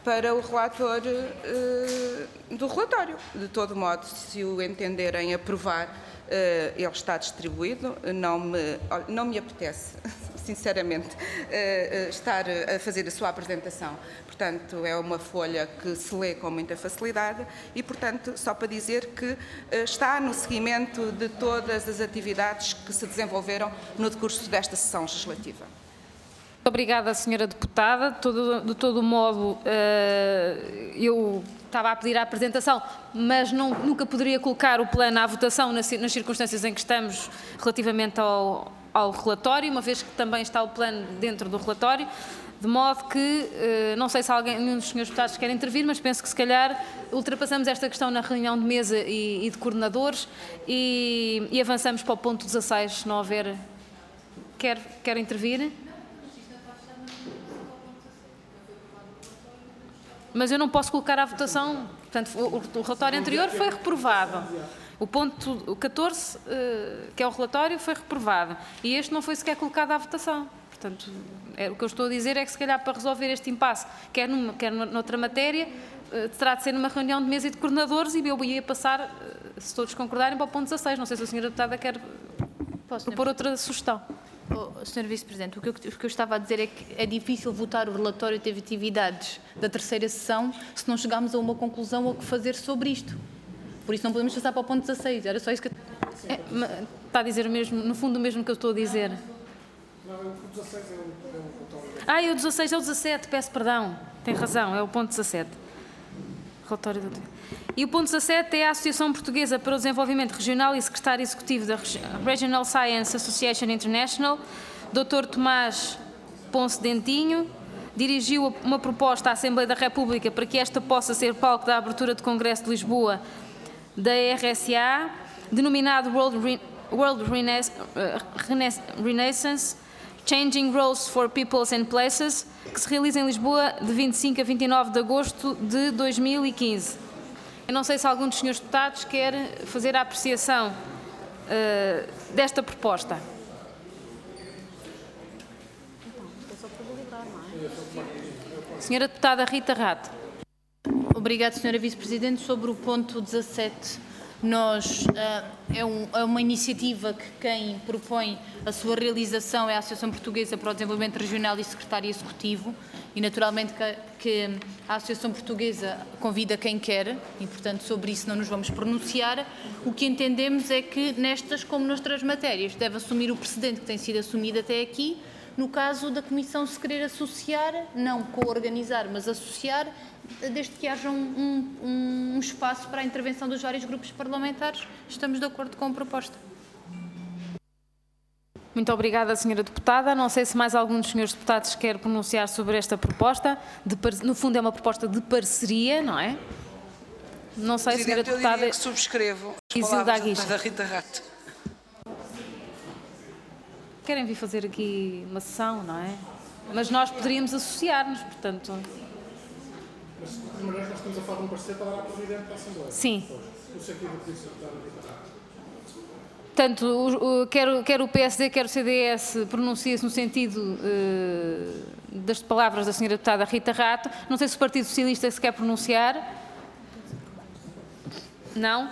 para o relator uh, do relatório. De todo modo, se o entenderem aprovar, uh, ele está distribuído. Não me, não me apetece, sinceramente, uh, estar a fazer a sua apresentação. Portanto, é uma folha que se lê com muita facilidade e, portanto, só para dizer que uh, está no seguimento de todas as atividades que se desenvolveram no decurso desta sessão legislativa. Muito obrigada, senhora Deputada. Todo, de todo modo, uh, eu estava a pedir a apresentação, mas não, nunca poderia colocar o plano à votação nas, nas circunstâncias em que estamos relativamente ao, ao relatório, uma vez que também está o plano dentro do relatório, de modo que, uh, não sei se alguém, nenhum dos senhores deputados quer intervir, mas penso que se calhar ultrapassamos esta questão na reunião de mesa e, e de coordenadores e, e avançamos para o ponto dezasseis, se não houver... Quer, quer intervir? Mas eu não posso colocar à votação, portanto, o, o relatório anterior foi reprovado. O ponto catorze, que é o relatório, foi reprovado. E este não foi sequer colocado à votação. Portanto, é, o que eu estou a dizer é que, se calhar, para resolver este impasse, quer, numa, quer noutra matéria, terá de ser numa reunião de mesa e de coordenadores e eu ia passar, se todos concordarem, para o ponto dezasseis. Não sei se a senhora Deputada quer Posso, propor outra sugestão. Oh, senhor Vice-Presidente, o, o que eu estava a dizer é que é difícil votar o relatório de atividades da terceira sessão se não chegarmos a uma conclusão ou o que fazer sobre isto. Por isso não podemos passar para o ponto dezasseis. Era só isso que eu... É, está a dizer o mesmo, no fundo o mesmo que eu estou a dizer. Não, o dezasseis é o relatório. Ah, é o dezasseis, é o dezassete, peço perdão. Tem razão, é o ponto dezassete. Relatório do... E o ponto dezassete é a Associação Portuguesa para o Desenvolvimento Regional e Secretário Executivo da Regional Science Association International, doutor Tomás Ponce Dentinho, dirigiu uma proposta à Assembleia da República para que esta possa ser palco da abertura do Congresso de Lisboa da R S A, denominado World, Re World Rena Rena Renaissance, Changing Roles for Peoples and Places, que se realiza em Lisboa de vinte e cinco a vinte e nove de agosto de dois mil e quinze. Eu não sei se algum dos senhores deputados quer fazer a apreciação uh, desta proposta. Senhora Deputada Rita Rato. Obrigada, senhora Vice-Presidente. Sobre o ponto dezassete, nós, uh, é, um, é uma iniciativa que quem propõe a sua realização é a Associação Portuguesa para o Desenvolvimento Regional e Secretário Executivo e, naturalmente, que, que a Associação Portuguesa convida quem quer e, portanto, sobre isso não nos vamos pronunciar. O que entendemos é que, nestas como noutras matérias, deve assumir o precedente que tem sido assumido até aqui. No caso da Comissão se querer associar, não co-organizar, mas associar, desde que haja um, um, um espaço para a intervenção dos vários grupos parlamentares, estamos de acordo com a proposta. Muito obrigada, senhora Deputada. Não sei se mais algum dos senhores deputados quer pronunciar sobre esta proposta. De, no fundo é uma proposta de parceria, não é? Não sei, Presidente, senhora Deputada... Eu diria que subscrevo as Isilda palavras da da Rita Rato. Querem vir fazer aqui uma sessão, não é? Mas nós poderíamos associar-nos, portanto... Mas, de maneira que nós estamos a falar de um parecer para dar à Presidente da Assembleia. Sim. No sentido que disse a Rita Rato. Portanto, o, o, quer, quer o P S D, quer o C D S pronuncia-se no sentido uh, das palavras da senhora Deputada Rita Rato. Não sei se o Partido Socialista se quer pronunciar. Não?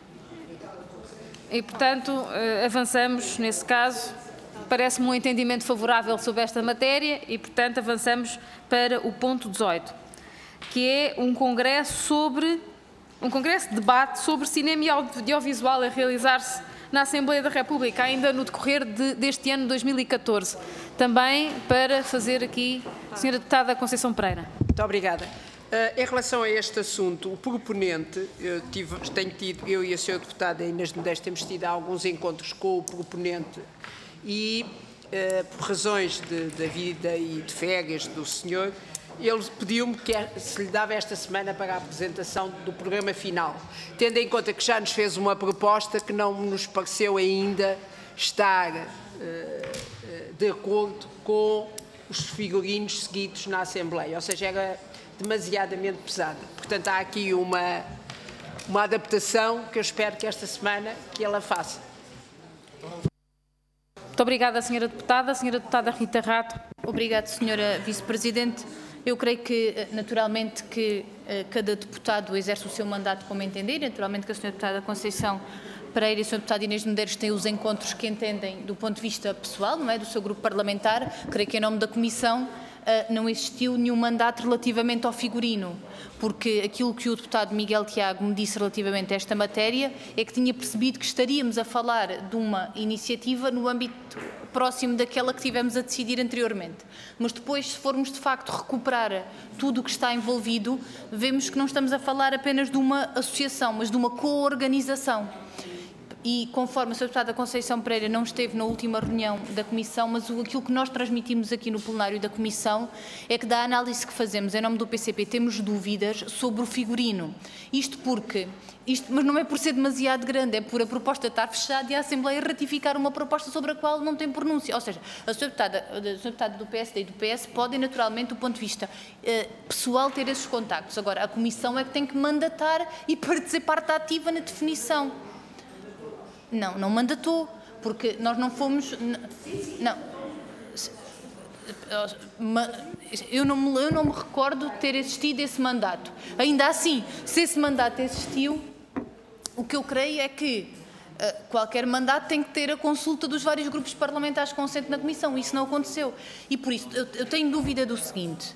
E, portanto, uh, avançamos nesse caso. Parece-me um entendimento favorável sobre esta matéria e, portanto, avançamos para o ponto dezoito, que é um congresso sobre um congresso de debate sobre cinema e audiovisual a realizar-se na Assembleia da República, ainda no decorrer de, deste ano dois mil e catorze. Também para fazer aqui a senhora Deputada Conceição Pereira. Muito obrigada. Uh, em relação a este assunto, o proponente, eu tive, tenho tido, eu e a senhora Deputada Inês de Medeiros temos tido alguns encontros com o proponente e, uh, por razões de, da vida e de férias do senhor, ele pediu-me que se lhe dava esta semana para a apresentação do programa final, tendo em conta que já nos fez uma proposta que não nos pareceu ainda estar uh, de acordo com os figurinos seguidos na Assembleia, ou seja, era demasiadamente pesada. Portanto, há aqui uma, uma adaptação que eu espero que esta semana que ela faça. Muito obrigada, senhora Deputada. A senhora Deputada Rita Rato. Obrigada, senhora Vice-Presidente. Eu creio que, naturalmente, que cada deputado exerce o seu mandato como entender, naturalmente que a senhora deputada Conceição Pereira e a senhora deputada Inês de Medeiros têm os encontros que entendem do ponto de vista pessoal, não é, do seu grupo parlamentar. Creio que em nome da Comissão não existiu nenhum mandato relativamente ao figurino, porque aquilo que o deputado Miguel Tiago me disse relativamente a esta matéria é que tinha percebido que estaríamos a falar de uma iniciativa no âmbito próximo daquela que tivemos a decidir anteriormente. Mas depois, se formos de facto recuperar tudo o que está envolvido, vemos que não estamos a falar apenas de uma associação, mas de uma co-organização. E conforme a senhora deputada Conceição Pereira não esteve na última reunião da Comissão, mas aquilo que nós transmitimos aqui no plenário da Comissão é que da análise que fazemos em nome do P C P temos dúvidas sobre o figurino. Isto porque, isto, mas não é por ser demasiado grande, é por a proposta estar fechada e a Assembleia ratificar uma proposta sobre a qual não tem pronúncia. Ou seja, a senhora deputada, a senhora deputada do P S D e do P S podem naturalmente, do ponto de vista eh, pessoal, ter esses contactos. Agora, a Comissão é que tem que mandatar e ser parte ativa na definição. Não, não mandatou, porque nós não fomos... Não. Eu não, me, eu não me recordo de ter existido esse mandato. Ainda assim, se esse mandato existiu, o que eu creio é que uh, qualquer mandato tem que ter a consulta dos vários grupos parlamentares com assento na Comissão. Isso não aconteceu. E por isso, eu, eu tenho dúvida do seguinte.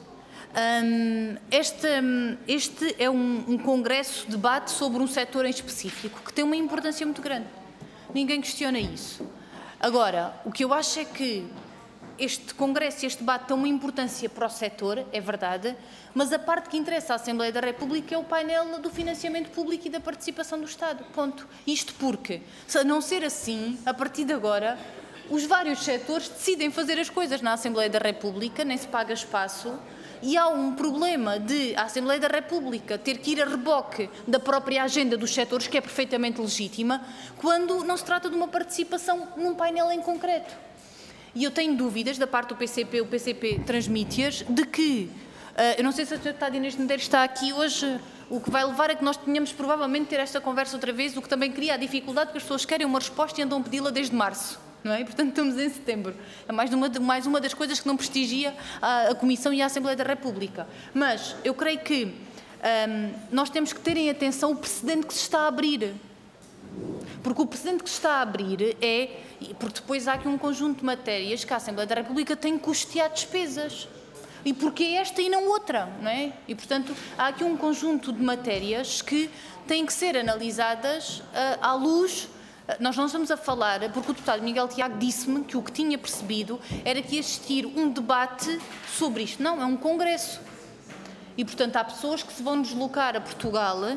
Um, este, este é um, um congresso, debate sobre um setor em específico, que tem uma importância muito grande. Ninguém questiona isso. Agora, o que eu acho é que este congresso e este debate têm uma importância para o setor, é verdade, mas a parte que interessa à Assembleia da República é o painel do financiamento público e da participação do Estado. Ponto. Isto porque, se a não ser assim, a partir de agora, os vários setores decidem fazer as coisas na Assembleia da República, nem se paga espaço, e há um problema de a Assembleia da República ter que ir a reboque da própria agenda dos setores, que é perfeitamente legítima, quando não se trata de uma participação num painel em concreto. E eu tenho dúvidas, da parte do P C P, o P C P transmite-as, de que, uh, eu não sei se a senhora deputada Inês de Medeiros está aqui hoje, o que vai levar a que nós tenhamos provavelmente ter esta conversa outra vez, o que também cria a dificuldade, porque as pessoas querem uma resposta e andam a pedi-la desde março. Não é? Portanto, estamos em setembro. É mais uma, mais uma das coisas que não prestigia a, a Comissão e a Assembleia da República. Mas eu creio que um, nós temos que ter em atenção o precedente que se está a abrir. Porque o precedente que se está a abrir é... Porque depois há aqui um conjunto de matérias que a Assembleia da República tem que custear despesas. E porque é esta e não outra, não é? E, portanto, há aqui um conjunto de matérias que têm que ser analisadas uh, à luz... Nós não estamos a falar, porque o deputado Miguel Tiago disse-me que o que tinha percebido era que ia existir um debate sobre isto. Não, é um congresso. E, portanto, há pessoas que se vão deslocar a Portugal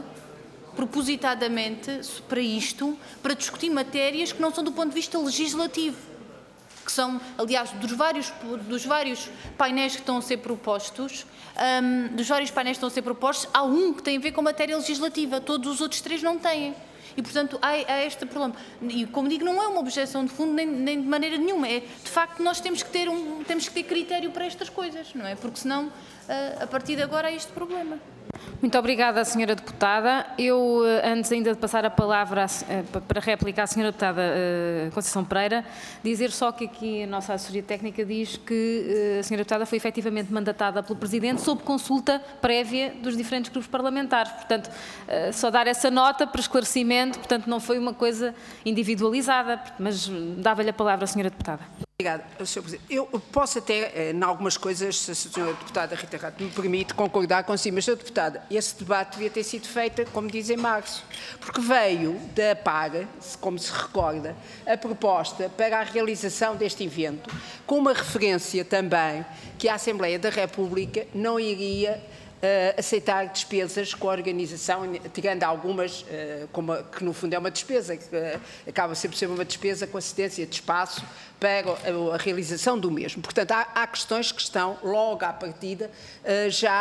propositadamente para isto, para discutir matérias que não são do ponto de vista legislativo. Que são, aliás, dos vários, dos vários painéis que estão a ser propostos, um, dos vários painéis que estão a ser propostos, há um que tem a ver com matéria legislativa, todos os outros três não têm. E, portanto, há, há este problema. E, como digo, não é uma objeção de fundo nem, nem de maneira nenhuma. É, de facto, nós temos que ter, um, temos que ter critério para estas coisas, não é? Porque, senão, a, a partir de agora, há este problema. Muito obrigada, senhora deputada. Eu, antes ainda de passar a palavra para réplica à senhora deputada Conceição Pereira, dizer só que aqui a nossa assessoria técnica diz que a senhora deputada foi efetivamente mandatada pelo Presidente sob consulta prévia dos diferentes grupos parlamentares. Portanto, só dar essa nota para esclarecimento, portanto, não foi uma coisa individualizada, mas dava-lhe a palavra à senhora deputada. Obrigada, senhor Presidente. Eu posso até, em algumas coisas, se a senhora deputada Rita Rato me permite, concordar consigo, mas, senhora deputada, esse debate devia ter sido feito, como diz, em março, porque veio da P A R, como se recorda, a proposta para a realização deste evento, com uma referência também que a Assembleia da República não iria Uh, aceitar despesas com a organização, tirando algumas, uh, como a, que no fundo é uma despesa, que uh, acaba sempre por ser uma despesa com assistência de espaço para a, a realização do mesmo. Portanto, há, há questões que estão logo à partida uh, já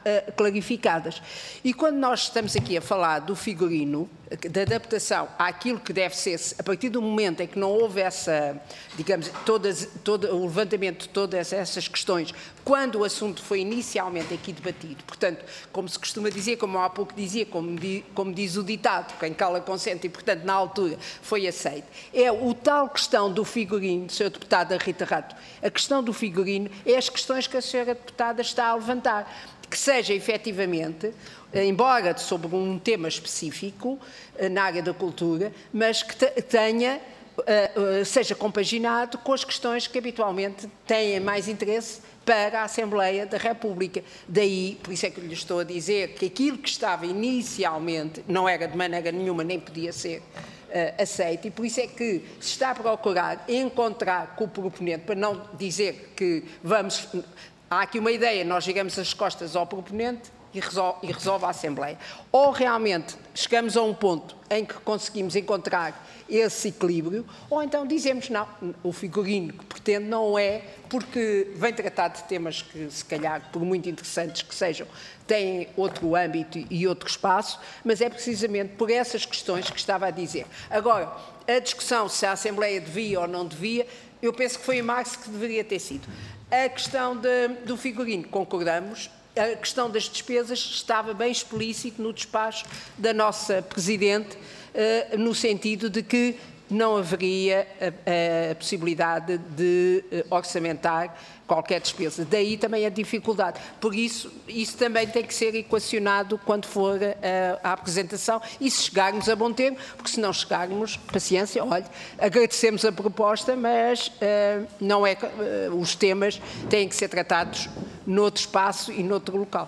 uh, clarificadas. E quando nós estamos aqui a falar do figurino, da adaptação àquilo que deve ser, a partir do momento em que não houve essa, digamos, todas, todo, o levantamento de todas essas questões, quando o assunto foi inicialmente aqui debatido, portanto, como se costuma dizer, como há pouco dizia, como, di, como diz o ditado, quem cala consente, e portanto na altura foi aceito, é o tal questão do figurino, senhora Deputada Rita Rato, a questão do figurino é as questões que a senhora Deputada está a levantar, que seja efetivamente, embora sobre um tema específico na área da cultura, mas que tenha, seja compaginado com as questões que habitualmente têm mais interesse para a Assembleia da República. Daí, por isso é que lhe estou a dizer que aquilo que estava inicialmente não era de maneira nenhuma, nem podia ser uh, aceito, e por isso é que se está a procurar encontrar com o proponente, para não dizer que vamos... Há aqui uma ideia, nós chegamos as costas ao proponente e resolve, e resolve a Assembleia. Ou realmente chegamos a um ponto em que conseguimos encontrar esse equilíbrio, ou então dizemos não, o figurino que pretende não é, porque vem tratar de temas que, se calhar, por muito interessantes que sejam, têm outro âmbito e outro espaço, mas é precisamente por essas questões que estava a dizer. Agora, a discussão se a Assembleia devia ou não devia, eu penso que foi em março que deveria ter sido. A questão de, do figurino, concordamos. A questão das despesas estava bem explícito no despacho da nossa Presidente, uh, no sentido de que não haveria a, a possibilidade de uh, orçamentar qualquer despesa. Daí também a dificuldade. Por isso, isso também tem que ser equacionado quando for uh, a apresentação e se chegarmos a bom tempo, porque se não chegarmos, paciência, olha, agradecemos a proposta, mas uh, não é, uh, os temas têm que ser tratados noutro espaço e noutro local.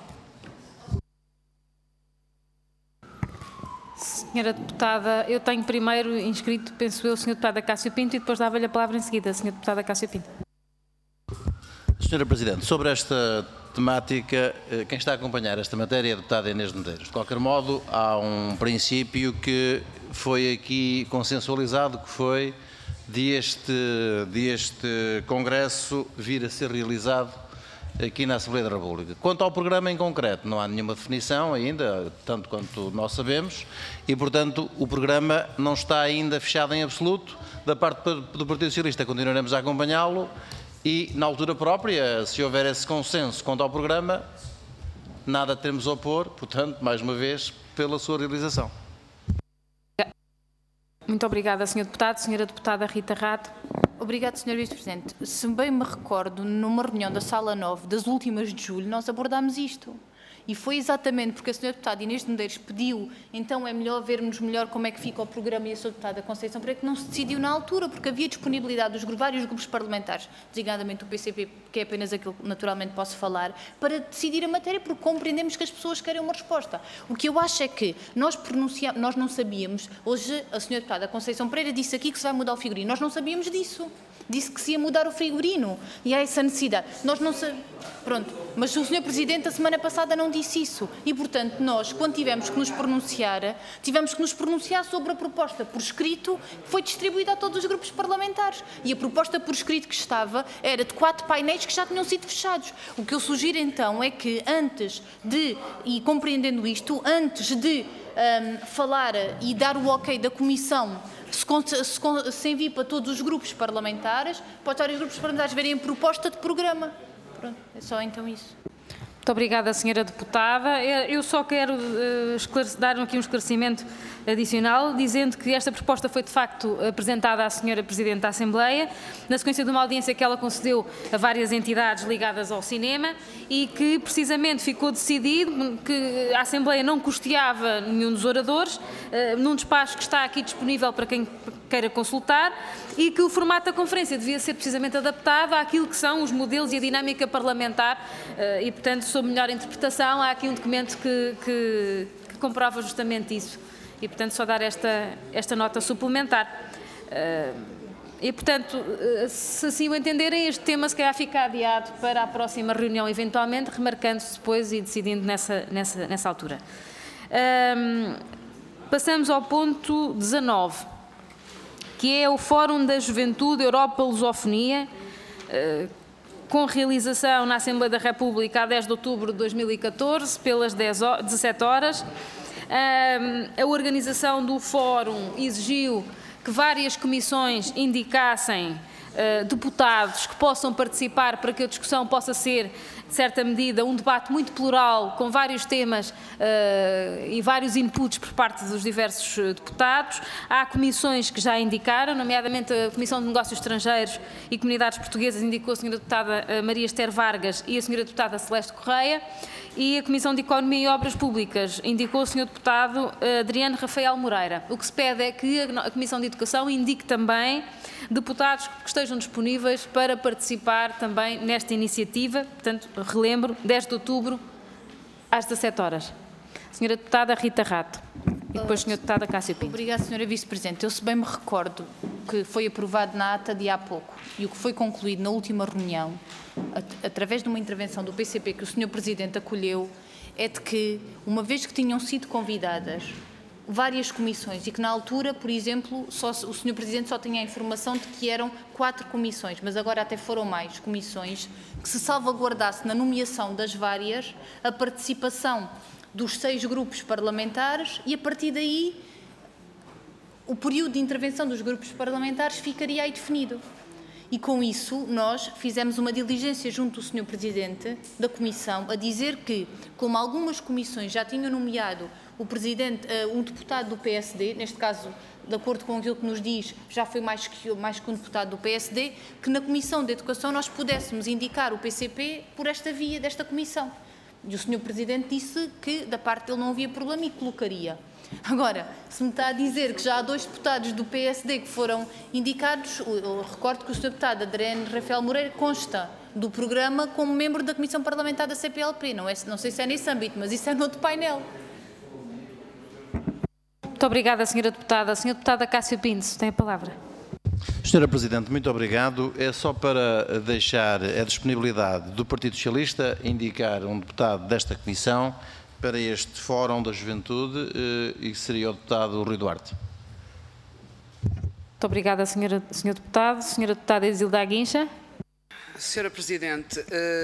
Senhora Deputada, eu tenho primeiro inscrito, penso eu, a Senhora Deputada Cássio Pinto e depois dava-lhe a palavra em seguida, a Senhora Deputada Cássio Pinto. Senhora Presidente, sobre esta temática, quem está a acompanhar esta matéria é a Deputada Inês de Medeiros. De qualquer modo, há um princípio que foi aqui consensualizado, que foi deste, deste Congresso vir a ser realizado aqui na Assembleia da República. Quanto ao programa em concreto, não há nenhuma definição ainda, tanto quanto nós sabemos, e, portanto, o programa não está ainda fechado em absoluto. Da parte do Partido Socialista, continuaremos a acompanhá-lo e, na altura própria, se houver esse consenso quanto ao programa, nada teremos a opor, portanto, mais uma vez, pela sua realização. Muito obrigada, senhor Deputado. Senhora Deputada Rita Rato. Obrigado, senhor Vice-Presidente. Se bem me recordo, numa reunião da Sala nove das últimas de julho, nós abordámos isto. E foi exatamente porque a senhora Deputada Inês de Medeiros pediu, então é melhor vermos melhor como é que fica o programa, e a senhora Deputada Conceição Pereira, que não se decidiu na altura, porque havia disponibilidade dos vários grupos parlamentares, designadamente o P C P, que é apenas aquilo que naturalmente posso falar, para decidir a matéria, porque compreendemos que as pessoas querem uma resposta. O que eu acho é que nós pronunciamos, nós não sabíamos, hoje a senhora Deputada Conceição Pereira disse aqui que se vai mudar o figurino, nós não sabíamos disso. Disse que se ia mudar o figurino e há essa necessidade. Nós não sabemos. Pronto, mas o senhor Presidente a semana passada não disse isso e, portanto, nós, quando tivemos que nos pronunciar, tivemos que nos pronunciar sobre a proposta por escrito que foi distribuída a todos os grupos parlamentares. E a proposta por escrito que estava era de quatro painéis que já tinham sido fechados. O que eu sugiro, então, é que antes de, e compreendendo isto, antes de um, falar e dar o ok da Comissão, Se, se, se envie para todos os grupos parlamentares, para os vários grupos parlamentares verem a proposta de programa. Pronto, é só então isso. Muito obrigada, senhora Deputada. Eu só quero uh, dar aqui um esclarecimento adicional, dizendo que esta proposta foi de facto apresentada à senhora Presidente da Assembleia, na sequência de uma audiência que ela concedeu a várias entidades ligadas ao cinema e que precisamente ficou decidido que a Assembleia não custeava nenhum dos oradores, uh, num despacho que está aqui disponível para quem queira consultar, e que o formato da conferência devia ser precisamente adaptado àquilo que são os modelos e a dinâmica parlamentar uh, e, portanto, sob melhor interpretação, há aqui um documento que, que, que comprova justamente isso. E, portanto, só dar esta, esta nota suplementar. Uh, e, portanto, uh, se assim o entenderem, este tema se calhar fica adiado para a próxima reunião, eventualmente, remarcando-se depois e decidindo nessa, nessa, nessa altura. Uh, passamos ao ponto dezanove, que é o Fórum da Juventude Europa Lusofonia, uh, com realização na Assembleia da República a dez de outubro de dois mil e catorze, pelas dezassete horas. A organização do fórum exigiu que várias comissões indicassem Uh, deputados que possam participar para que a discussão possa ser, de certa medida, um debate muito plural, com vários temas uh, e vários inputs por parte dos diversos uh, deputados. Há comissões que já indicaram, nomeadamente a Comissão de Negócios Estrangeiros e Comunidades Portuguesas indicou a senhora deputada uh, Maria Esther Vargas e a senhora deputada Celeste Correia, e a Comissão de Economia e Obras Públicas indicou o senhor deputado uh, Adriano Rafael Moreira. O que se pede é que a, a Comissão de Educação indique também deputados que estejam disponíveis para participar também nesta iniciativa. Portanto, relembro, dez de outubro, às dezassete horas. Senhora Deputada Rita Rato. E depois, Senhora Deputada Cássio Pinto. Obrigada, Senhora Vice-Presidente. Eu, se bem me recordo, que foi aprovado na ata de há pouco e o que foi concluído na última reunião, através de uma intervenção do P C P que o senhor Presidente acolheu, é de que, uma vez que tinham sido convidadas várias comissões e que na altura, por exemplo, só, o senhor Presidente só tinha a informação de que eram quatro comissões, mas agora até foram mais comissões, que se salvaguardasse na nomeação das várias a participação dos seis grupos parlamentares e a partir daí o período de intervenção dos grupos parlamentares ficaria aí definido. E com isso nós fizemos uma diligência junto do senhor Presidente da Comissão a dizer que, como algumas comissões já tinham nomeado o Presidente, um deputado do P S D, neste caso, de acordo com aquilo que nos diz, já foi mais que, mais que um deputado do P S D, que na Comissão de Educação nós pudéssemos indicar o P C P por esta via desta Comissão. E o senhor Presidente disse que da parte dele não havia problema e colocaria. Agora, se me está a dizer que já há dois deputados do P S D que foram indicados, eu recordo que o senhor deputado Adriano Rafael Moreira consta do programa como membro da Comissão Parlamentar da C P L P. Não, é, não sei se é nesse âmbito, mas isso é noutro painel. Muito obrigada, senhora Deputada. A senhora Deputada Cássio Pinto tem a palavra. senhora Presidente, muito obrigado. É só para deixar a disponibilidade do Partido Socialista indicar um deputado desta Comissão para este Fórum da Juventude e seria o deputado Rui Duarte. Muito obrigada, senhora, senhor Deputado. Senhora Deputada Isilda Aguincha. senhora Presidente,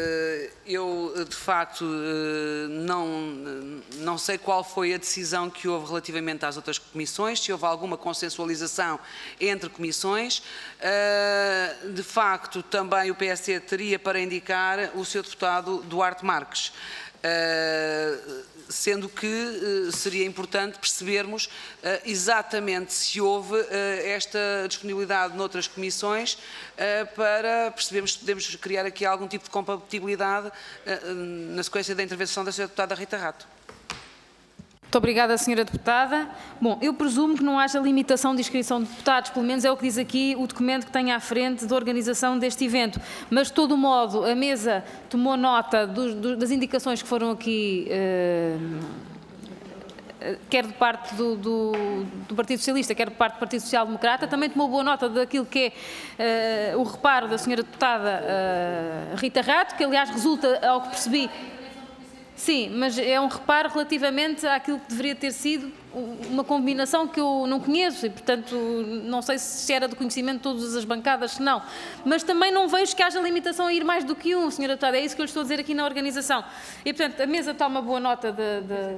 eu de facto não, não sei qual foi a decisão que houve relativamente às outras comissões, se houve alguma consensualização entre comissões. De facto, também o P S D teria para indicar o seu deputado Duarte Marques. Uh, sendo que uh, seria importante percebermos uh, exatamente se houve uh, esta disponibilidade noutras comissões uh, para percebermos se podemos criar aqui algum tipo de compatibilidade uh, na sequência da intervenção da senhora Deputada Rita Rato. Muito obrigada, senhora Deputada. Bom, eu presumo que não haja limitação de inscrição de deputados, pelo menos é o que diz aqui o documento que tem à frente da organização deste evento. Mas, de todo modo, a mesa tomou nota do, do, das indicações que foram aqui, eh, quer de parte do, do, do Partido Socialista, quer de parte do Partido Social Democrata. Também tomou boa nota daquilo que é eh, o reparo da senhora Deputada eh, Rita Rato, que, aliás, resulta, ao que percebi, sim, mas é um reparo relativamente àquilo que deveria ter sido uma combinação que eu não conheço e, portanto, não sei se era do conhecimento de todas as bancadas, se não. Mas também não vejo que haja limitação a ir mais do que um, senhora Deputada, é isso que eu lhe estou a dizer aqui na organização. E, portanto, a mesa toma boa nota de,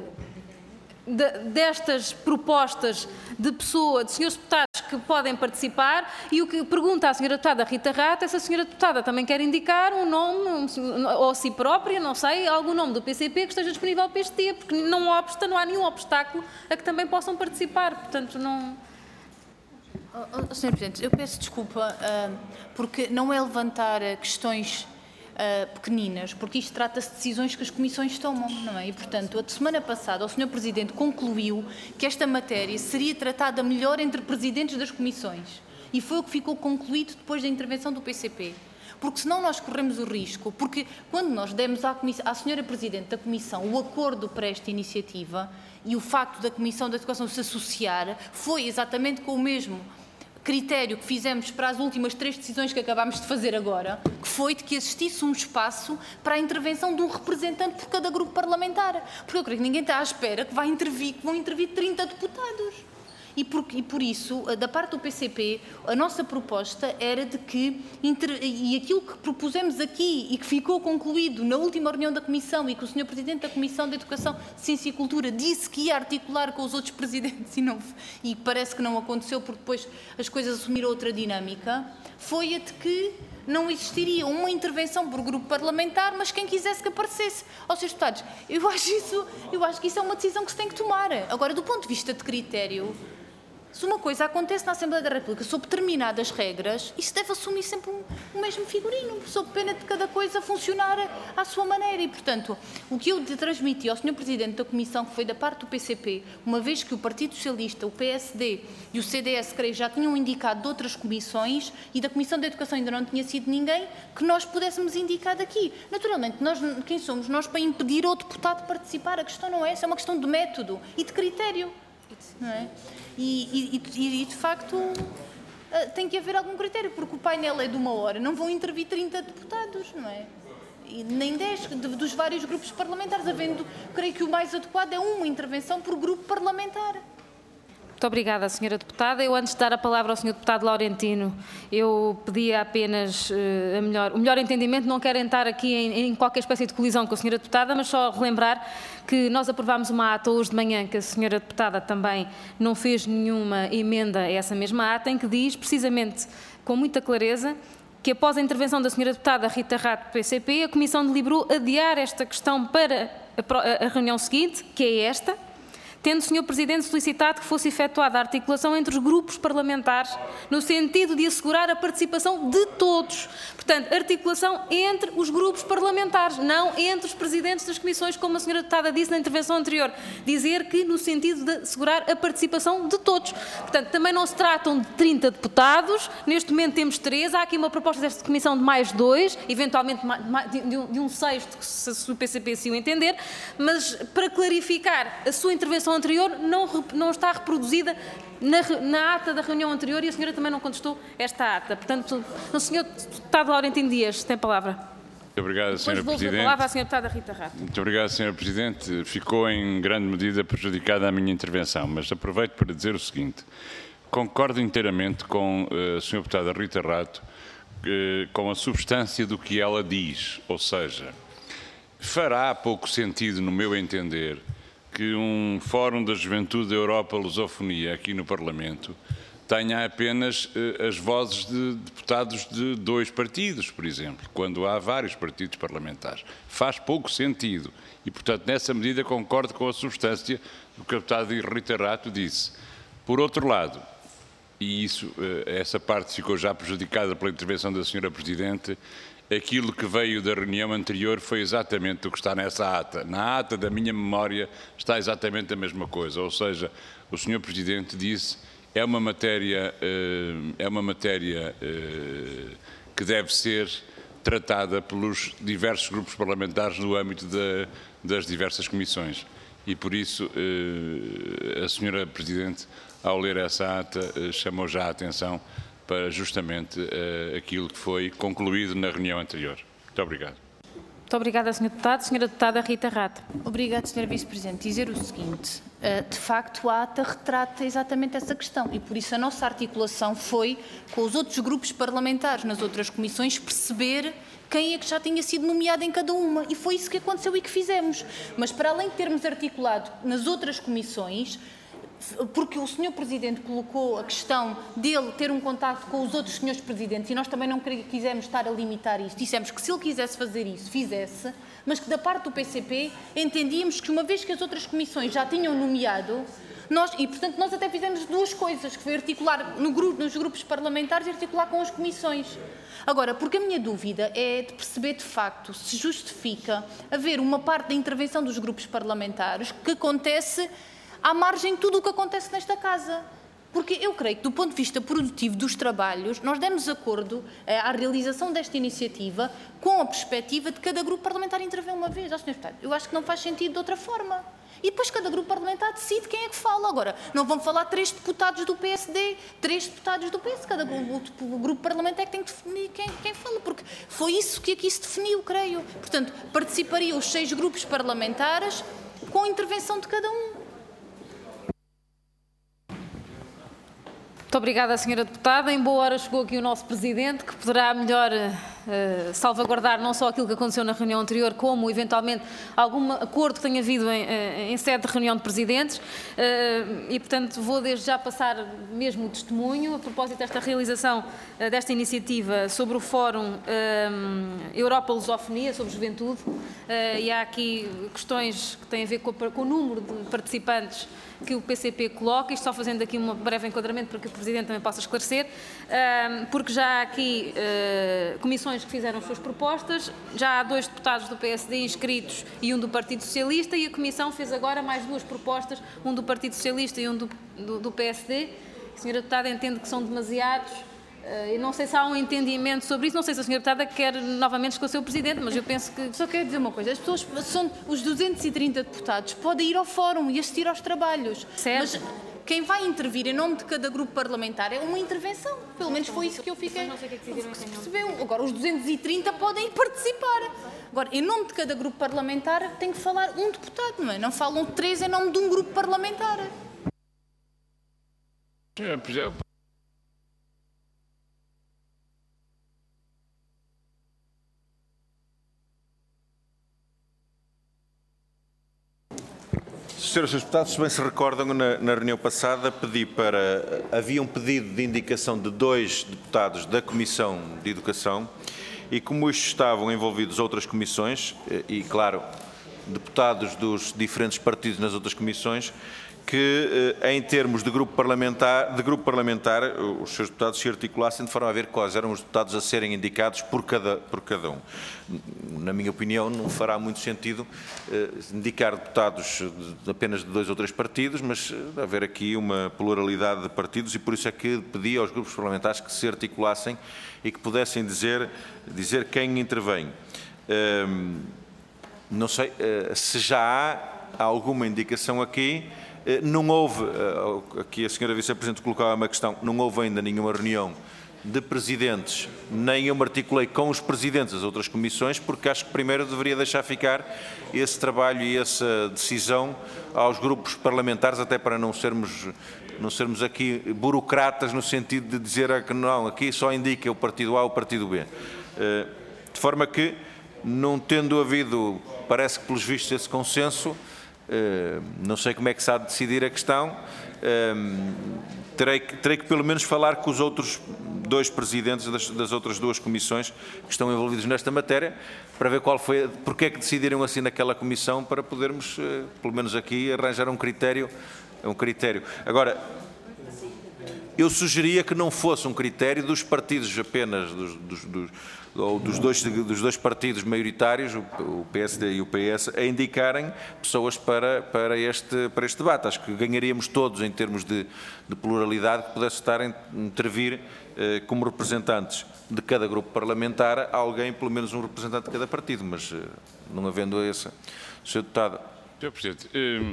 de, de, destas propostas de pessoa, de senhores deputados que podem participar, e o que pergunta à senhora Deputada Rita Rato, essa senhora Deputada também quer indicar um nome, ou a si própria, não sei, algum nome do P C P que esteja disponível para este dia, porque não obsta, não há nenhum obstáculo a que também possam participar, portanto não... Oh, oh, senhor Presidente, eu peço desculpa, uh, porque não é levantar questões Uh, pequeninas, porque isto trata-se de decisões que as comissões tomam, não é? E, portanto, a semana passada o senhor Presidente concluiu que esta matéria seria tratada melhor entre presidentes das comissões. E foi o que ficou concluído depois da intervenção do P C P. Porque senão nós corremos o risco, porque quando nós demos à, à senhora Presidente da Comissão o acordo para esta iniciativa e o facto da Comissão da Educação se associar, foi exatamente com o mesmo critério que fizemos para as últimas três decisões que acabámos de fazer agora, que foi de que existisse um espaço para a intervenção de um representante por cada grupo parlamentar. Porque eu creio que ninguém está à espera que, vai intervir, que vão intervir trinta deputados. E por, e por isso, da parte do P C P, a nossa proposta era de que, e aquilo que propusemos aqui e que ficou concluído na última reunião da Comissão e que o senhor Presidente da Comissão de Educação, Ciência e Cultura disse que ia articular com os outros Presidentes e, não, e parece que não aconteceu porque depois as coisas assumiram outra dinâmica, foi a de que não existiria uma intervenção por grupo parlamentar, mas quem quisesse que aparecesse. Aos seus deputados, eu acho, isso, eu acho que isso é uma decisão que se tem que tomar. Agora, do ponto de vista de critério, se uma coisa acontece na Assembleia da República sob determinadas regras, isso deve assumir sempre um, o mesmo figurino, sob pena de cada coisa funcionar à sua maneira. E, portanto, o que eu transmiti ao senhor Presidente da Comissão, que foi da parte do P C P, uma vez que o Partido Socialista, o P S D e o C D S, creio, já tinham indicado de outras comissões, e da Comissão da Educação ainda não tinha sido ninguém, que nós pudéssemos indicar daqui. Naturalmente, nós, quem somos nós para impedir outro deputado de participar? A questão não é essa, é uma questão de método e de critério. Não é? E, e, e, de facto, tem que haver algum critério, porque o painel é de uma hora, não vão intervir trinta deputados, não é? E nem dez de, dos vários grupos parlamentares, havendo, creio que o mais adequado é uma intervenção por grupo parlamentar. Muito obrigada, senhora Deputada. Eu, antes de dar a palavra ao senhor Deputado Laurentino, eu pedia apenas uh, a melhor, o melhor entendimento. Não quero entrar aqui em, em qualquer espécie de colisão com a senhora Deputada, mas só relembrar que nós aprovámos uma ata hoje de manhã, que a senhora Deputada também não fez nenhuma emenda a essa mesma ata, em que diz, precisamente, com muita clareza, que após a intervenção da senhora Deputada Rita Rato, do P C P, a Comissão deliberou adiar esta questão para a, a reunião seguinte, que é esta, tendo o senhor Presidente solicitado que fosse efetuada a articulação entre os grupos parlamentares, no sentido de assegurar a participação de todos. Portanto, articulação entre os grupos parlamentares, não entre os Presidentes das Comissões, como a senhora Deputada disse na intervenção anterior. Dizer que no sentido de assegurar a participação de todos. Portanto, também não se tratam de trinta deputados, neste momento temos três, há aqui uma proposta desta Comissão de mais dois, eventualmente de um, de um sexto, se o P C P assim o entender, mas para clarificar, a sua intervenção anterior não, não está reproduzida na, na ata da reunião anterior e a senhora também não contestou esta ata. Portanto, o senhor Deputado Laurentino Dias tem a palavra. Muito obrigado, senhora Depois Presidente. A palavra à senhora Deputada Rita Rato. Muito obrigado, senhora Presidente. Ficou em grande medida prejudicada a minha intervenção, mas aproveito para dizer o seguinte. Concordo inteiramente com a senhora Deputada Rita Rato, com a substância do que ela diz, ou seja, fará pouco sentido, no meu entender, que um Fórum da Juventude da Europa Lusofonia aqui no Parlamento tenha apenas eh, as vozes de deputados de dois partidos, por exemplo, quando há vários partidos parlamentares. Faz pouco sentido e, portanto, nessa medida concordo com a substância do que a deputada Rita Rato disse. Por outro lado, e isso, eh, essa parte ficou já prejudicada pela intervenção da senhora Presidente, aquilo que veio da reunião anterior foi exatamente o que está nessa ata. Na ata da minha memória está exatamente a mesma coisa, ou seja, o senhor Presidente disse é uma matéria, é uma matéria que deve ser tratada pelos diversos grupos parlamentares no âmbito de, das diversas comissões. E por isso a senhora Presidente, ao ler essa ata, chamou já a atenção para justamente uh, aquilo que foi concluído na reunião anterior. Muito obrigado. Muito obrigada, senhor Deputado. Senhora Deputada Rita Rato. Obrigada, senhora Vice-Presidente. Dizer o seguinte, uh, de facto a ata retrata exatamente essa questão e por isso a nossa articulação foi com os outros grupos parlamentares nas outras comissões perceber quem é que já tinha sido nomeado em cada uma e foi isso que aconteceu e que fizemos. Mas para além de termos articulado nas outras comissões, porque o senhor Presidente colocou a questão dele ter um contacto com os outros senhores Presidentes e nós também não quisemos estar a limitar isso. Dissemos que se ele quisesse fazer isso, fizesse, mas que da parte do P C P entendíamos que uma vez que as outras comissões já tinham nomeado, nós, e portanto nós até fizemos duas coisas, que foi articular no grupo, nos grupos parlamentares e articular com as comissões. Agora, porque a minha dúvida é de perceber de facto se justifica haver uma parte da intervenção dos grupos parlamentares que acontece à margem de tudo o que acontece nesta casa. Porque eu creio que, do ponto de vista produtivo dos trabalhos, nós demos acordo eh, à realização desta iniciativa com a perspectiva de cada grupo parlamentar intervir uma vez. Oh, senhor Deputado, eu acho que não faz sentido de outra forma. E depois cada grupo parlamentar decide quem é que fala. Agora, não vão falar três deputados do P S D, três deputados do P S. Cada grupo, o grupo parlamentar é que tem que definir quem, quem fala, porque foi isso que aqui se definiu, creio. Portanto, participariam os seis grupos parlamentares com a intervenção de cada um. Muito obrigada, senhora Deputada. Em boa hora chegou aqui o nosso Presidente, que poderá melhor uh, salvaguardar não só aquilo que aconteceu na reunião anterior, como, eventualmente, algum acordo que tenha havido em, em sede de reunião de Presidentes. Uh, e, portanto, vou desde já passar mesmo o testemunho, a propósito desta realização uh, desta iniciativa sobre o Fórum uh, Europa Lusofonia, sobre Juventude. Uh, e há aqui questões que têm a ver com, a, com o número de participantes que o P C P coloca, isto só fazendo aqui um breve enquadramento para que o Presidente também possa esclarecer, porque já há aqui comissões que fizeram as suas propostas, já há dois deputados do P S D inscritos e um do Partido Socialista, e a Comissão fez agora mais duas propostas, um do Partido Socialista e um do, do, do P S D. A senhora Deputada entende que são demasiados. Eu não sei se há um entendimento sobre isso, não sei se a senhora Deputada quer novamente esclarecer o Presidente, mas eu penso que... Só quero dizer uma coisa, as pessoas, são, os duzentos e trinta deputados podem ir ao fórum e assistir aos trabalhos, certo. Mas quem vai intervir em nome de cada grupo parlamentar é uma intervenção, pelo menos foi isso que eu fiquei, não sei o que é que decidiram que se percebeu. Agora os duzentos e trinta podem participar, agora em nome de cada grupo parlamentar tem que falar um deputado, não é? Não falam três em nome de um grupo parlamentar. Senhoras e senhores deputados, se bem se recordam, na, na reunião passada pedi para... Havia um pedido de indicação de dois deputados da Comissão de Educação e, como estes estavam envolvidos outras comissões, e, claro, deputados dos diferentes partidos nas outras comissões, que, em termos de grupo parlamentar, de grupo parlamentar, os seus deputados se articulassem de forma a ver quais eram os deputados a serem indicados por cada, por cada um. Na minha opinião, não fará muito sentido eh, indicar deputados de, apenas de dois ou três partidos, mas eh, haver aqui uma pluralidade de partidos, e por isso é que pedi aos grupos parlamentares que se articulassem e que pudessem dizer, dizer quem intervém. Eh, não sei eh, se já há alguma indicação aqui. Não houve, aqui a senhora Vice-Presidente colocava uma questão, não houve ainda nenhuma reunião de presidentes, nem eu me articulei com os presidentes das outras comissões, porque acho que primeiro deveria deixar ficar esse trabalho e essa decisão aos grupos parlamentares, até para não sermos, não sermos aqui burocratas no sentido de dizer que não, aqui só indica o partido A ou o partido B. De forma que, não tendo havido, parece que pelos vistos esse consenso, Uh, não sei como é que se há de decidir a questão, uh, terei, que, terei que pelo menos falar com os outros dois presidentes das, das outras duas comissões que estão envolvidos nesta matéria, para ver qual foi, porque é que decidiram assim naquela comissão, para podermos, uh, pelo menos aqui, arranjar um critério, um critério. Agora, eu sugeria que não fosse um critério dos partidos apenas, dos, dos, dos ou dos dois, dos dois partidos maioritários, o P S D e o P S, a indicarem pessoas para, para, este, para este debate. Acho que ganharíamos todos em termos de, de pluralidade, que pudesse estar a intervir eh, como representantes de cada grupo parlamentar, alguém, pelo menos um representante de cada partido, mas eh, não havendo essa. senhor Deputado. senhor Presidente,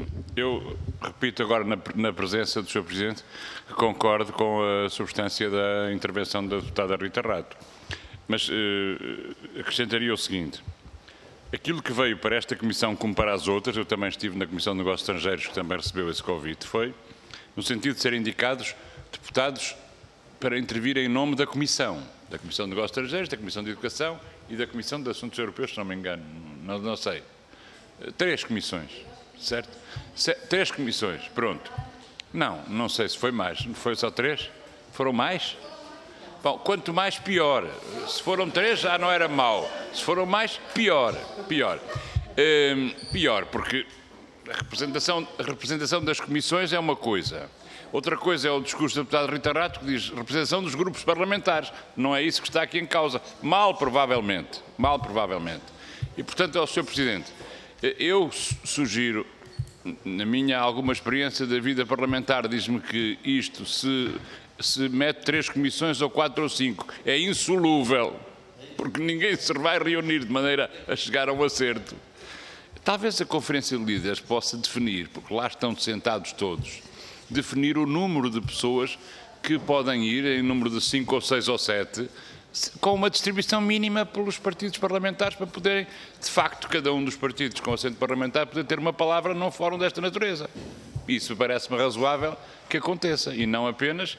eu repito agora na, na presença do senhor Presidente que concordo com a substância da intervenção da deputada Rita Rato. Mas uh, acrescentaria o seguinte: aquilo que veio para esta Comissão como para as outras, eu também estive na Comissão de Negócios Estrangeiros, que também recebeu esse convite, foi no sentido de serem indicados deputados para intervir em nome da Comissão, da Comissão de Negócios Estrangeiros, da Comissão de Educação e da Comissão de Assuntos Europeus, se não me engano, não, não sei. Três comissões, certo? Se, três comissões, pronto. Não, não sei se foi mais, não foi só três? Foram mais? Bom, quanto mais, pior. Se foram três, já não era mau. Se foram mais, pior. Pior. Hum, pior, porque a representação, a representação das comissões é uma coisa. Outra coisa é o discurso da deputada Rita Rato, que diz representação dos grupos parlamentares. Não é isso que está aqui em causa. Mal, provavelmente. Mal, provavelmente. E, portanto, ao senhor Presidente, eu sugiro, na minha alguma experiência da vida parlamentar, diz-me que isto se... se mete três comissões ou quatro ou cinco, é insolúvel, porque ninguém se vai reunir de maneira a chegar a um acerto. Talvez a Conferência de Líderes possa definir, porque lá estão sentados todos, definir o número de pessoas que podem ir, em número de cinco ou seis ou sete, com uma distribuição mínima pelos partidos parlamentares, para poderem, de facto, cada um dos partidos com assento parlamentar, poder ter uma palavra num fórum desta natureza. Isso parece-me razoável que aconteça, e não apenas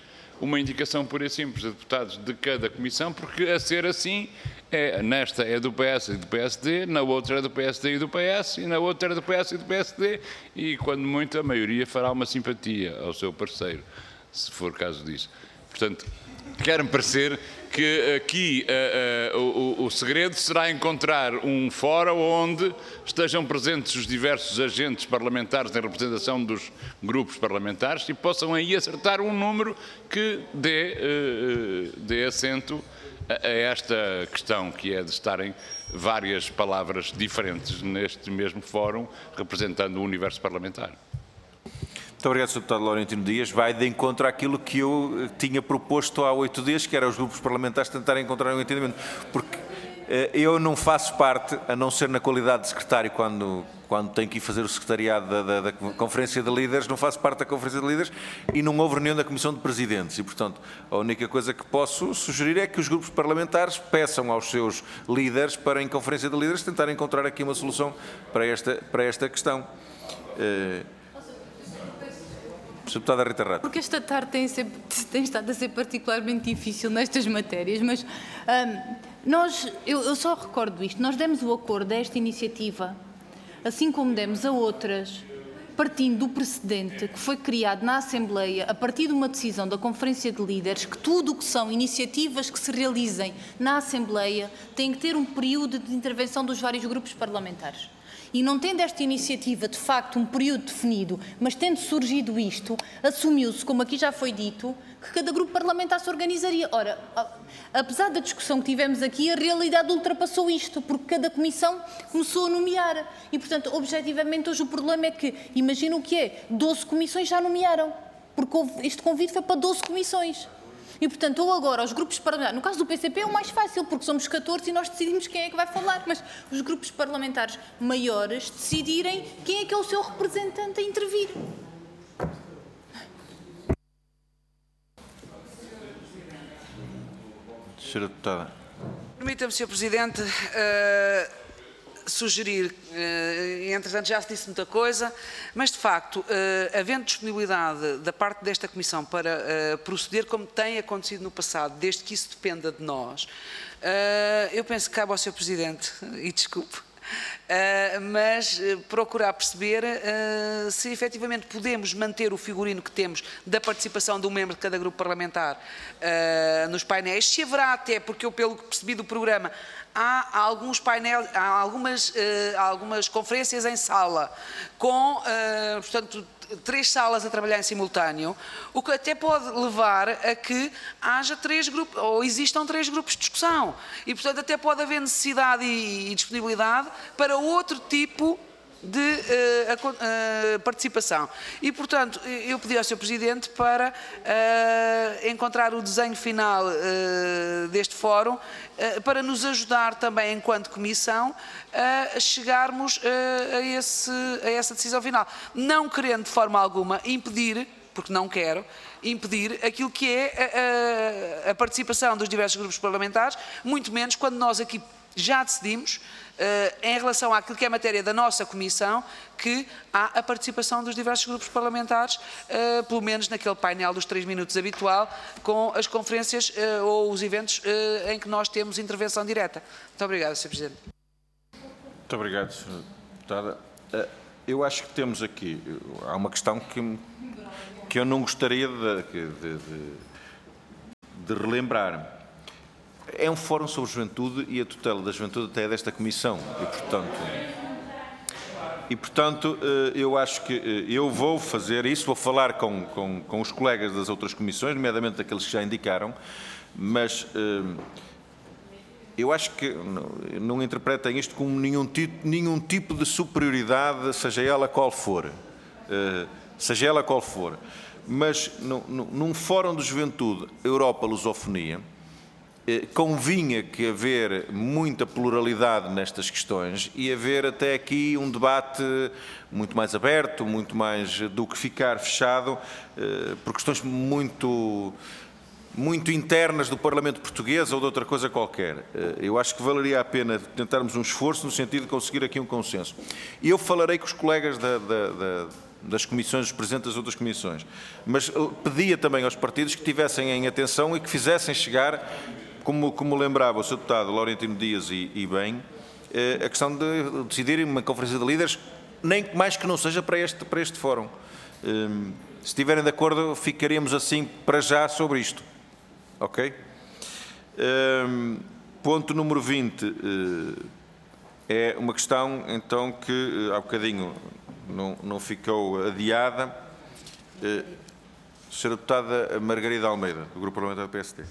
uma indicação pura e simples de deputados de cada comissão, porque a ser assim, é, nesta é do P S e do P S D, na outra é do P S D e do P S, e na outra é do P S e do P S D, e quando muito a maioria fará uma simpatia ao seu parceiro, se for caso disso. Portanto, quer-me parecer que aqui uh, uh, o, o segredo será encontrar um fórum onde estejam presentes os diversos agentes parlamentares em representação dos grupos parlamentares e possam aí acertar um número que dê, uh, dê assento a, a esta questão, que é de estarem várias palavras diferentes neste mesmo fórum, representando o universo parlamentar. Muito obrigado, senhor Deputado Laurentino Dias. Vai de encontro àquilo que eu tinha proposto há oito dias, que era os grupos parlamentares tentarem encontrar um entendimento. Porque eh, eu não faço parte, a não ser na qualidade de secretário, quando, quando tenho que ir fazer o secretariado da, da, da Conferência de Líderes, não faço parte da Conferência de Líderes e não houve reunião da Comissão de Presidentes. E, portanto, a única coisa que posso sugerir é que os grupos parlamentares peçam aos seus líderes para, em Conferência de Líderes, tentarem encontrar aqui uma solução para esta, para esta questão. Eh, senhora Deputada Rita Rato. Porque esta tarde tem, ser, tem estado a ser particularmente difícil nestas matérias, mas hum, nós, eu, eu só recordo isto, nós demos o acordo a esta iniciativa, assim como demos a outras, partindo do precedente que foi criado na Assembleia, a partir de uma decisão da Conferência de Líderes, que tudo o que são iniciativas que se realizem na Assembleia tem que ter um período de intervenção dos vários grupos parlamentares. E não tendo esta iniciativa, de facto, um período definido, mas tendo surgido isto, assumiu-se, como aqui já foi dito, que cada grupo parlamentar se organizaria. Ora, apesar da discussão que tivemos aqui, a realidade ultrapassou isto, porque cada comissão começou a nomear. E, portanto, objetivamente, hoje o problema é que, imagina o que é, doze comissões já nomearam, porque este convite foi para doze comissões. E, portanto, ou agora os grupos parlamentares, no caso do P C P é o mais fácil, porque somos catorze e nós decidimos quem é que vai falar, mas os grupos parlamentares maiores decidirem quem é que é o seu representante a intervir. Senhora Deputada. Permita-me, senhor Presidente, uh... sugerir, uh, entretanto já se disse muita coisa, mas de facto, uh, havendo disponibilidade da parte desta Comissão para uh, proceder como tem acontecido no passado, desde que isso dependa de nós, uh, eu penso que cabe ao senhor Presidente, e desculpe, Uh, mas uh, procurar perceber uh, se efetivamente podemos manter o figurino que temos da participação de um membro de cada grupo parlamentar uh, nos painéis, se haverá até, porque eu pelo que percebi do programa, há alguns painéis, há algumas, uh, algumas conferências em sala, com, uh, portanto, três salas a trabalhar em simultâneo, o que até pode levar a que haja três grupos, ou existam três grupos de discussão. E, portanto, até pode haver necessidade e, e disponibilidade para outro tipo de uh, uh, participação. E, portanto, eu pedi ao senhor Presidente para uh, encontrar o desenho final uh, deste fórum, uh, para nos ajudar também, enquanto Comissão, a chegarmos uh, a, esse, a essa decisão final. Não querendo, de forma alguma, impedir, porque não quero, impedir aquilo que é a, a, a participação dos diversos grupos parlamentares, muito menos quando nós aqui já decidimos, Uh, em relação àquilo que é matéria da nossa Comissão, que há a participação dos diversos grupos parlamentares, uh, pelo menos naquele painel dos três minutos habitual, com as conferências uh, ou os eventos uh, em que nós temos intervenção direta. Muito obrigado, senhor Presidente. Muito obrigado, senhora Deputada. Uh, eu acho que temos aqui, há uma questão que, que eu não gostaria de, de, de, de relembrar. É um fórum sobre juventude e a tutela da juventude até é desta Comissão e, portanto, e, portanto eu acho que eu vou fazer isso, vou falar com, com, com os colegas das outras comissões, nomeadamente aqueles que já indicaram, mas eu acho que não, não interpretem isto como nenhum tipo, nenhum tipo de superioridade, seja ela qual for, seja ela qual for, mas num, num fórum de juventude Europa-Lusofonia, convinha que haver muita pluralidade nestas questões e haver até aqui um debate muito mais aberto, muito mais do que ficar fechado por questões muito, muito internas do Parlamento português ou de outra coisa qualquer. Eu acho que valeria a pena tentarmos um esforço no sentido de conseguir aqui um consenso. E eu falarei com os colegas da, da, da das comissões, dos presidentes das outras comissões. Mas pedia também aos partidos que tivessem em atenção e que fizessem chegar, como, como lembrava o senhor deputado Laurentino Dias e, e bem, a questão de decidirem uma conferência de líderes, nem mais que não seja para este, para este fórum. Se estiverem de acordo, ficaríamos assim para já sobre isto. Ok? Ponto número vinte. É uma questão, então, que há bocadinho não, não ficou adiada. Senhora Deputada Margarida Almeida, do Grupo Parlamentar do P S D.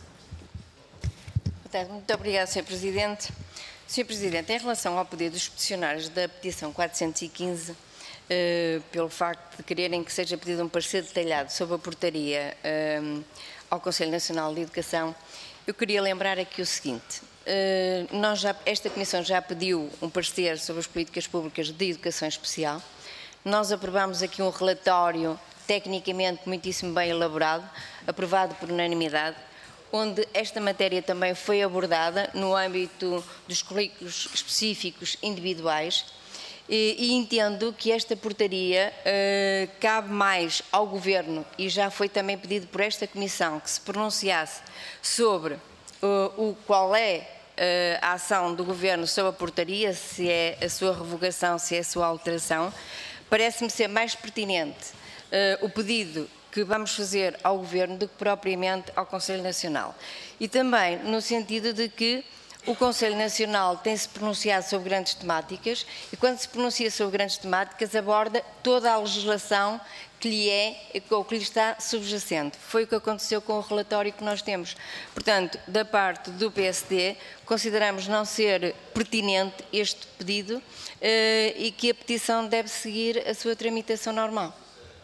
Muito obrigada, senhor Presidente. senhor Presidente, em relação ao pedido dos peticionários da petição quatrocentos e quinze, eh, pelo facto de quererem que seja pedido um parecer detalhado sobre a portaria eh, ao Conselho Nacional de Educação, eu queria lembrar aqui o seguinte. Uh, nós já, esta Comissão já pediu um parecer sobre as políticas públicas de educação especial. Nós aprovamos aqui um relatório tecnicamente muitíssimo bem elaborado, aprovado por unanimidade, onde esta matéria também foi abordada no âmbito dos currículos específicos individuais e, e entendo que esta portaria uh, cabe mais ao Governo e já foi também pedido por esta Comissão que se pronunciasse sobre Uh, o qual é uh, a ação do Governo sobre a portaria, se é a sua revogação, se é a sua alteração. Parece-me ser mais pertinente uh, o pedido que vamos fazer ao Governo do que propriamente ao Conselho Nacional. E também no sentido de que o Conselho Nacional tem-se pronunciado sobre grandes temáticas e quando se pronuncia sobre grandes temáticas aborda toda a legislação que lhe é, ou que lhe está subjacente. Foi o que aconteceu com o relatório que nós temos. Portanto, da parte do P S D, consideramos não ser pertinente este pedido eh, e que a petição deve seguir a sua tramitação normal.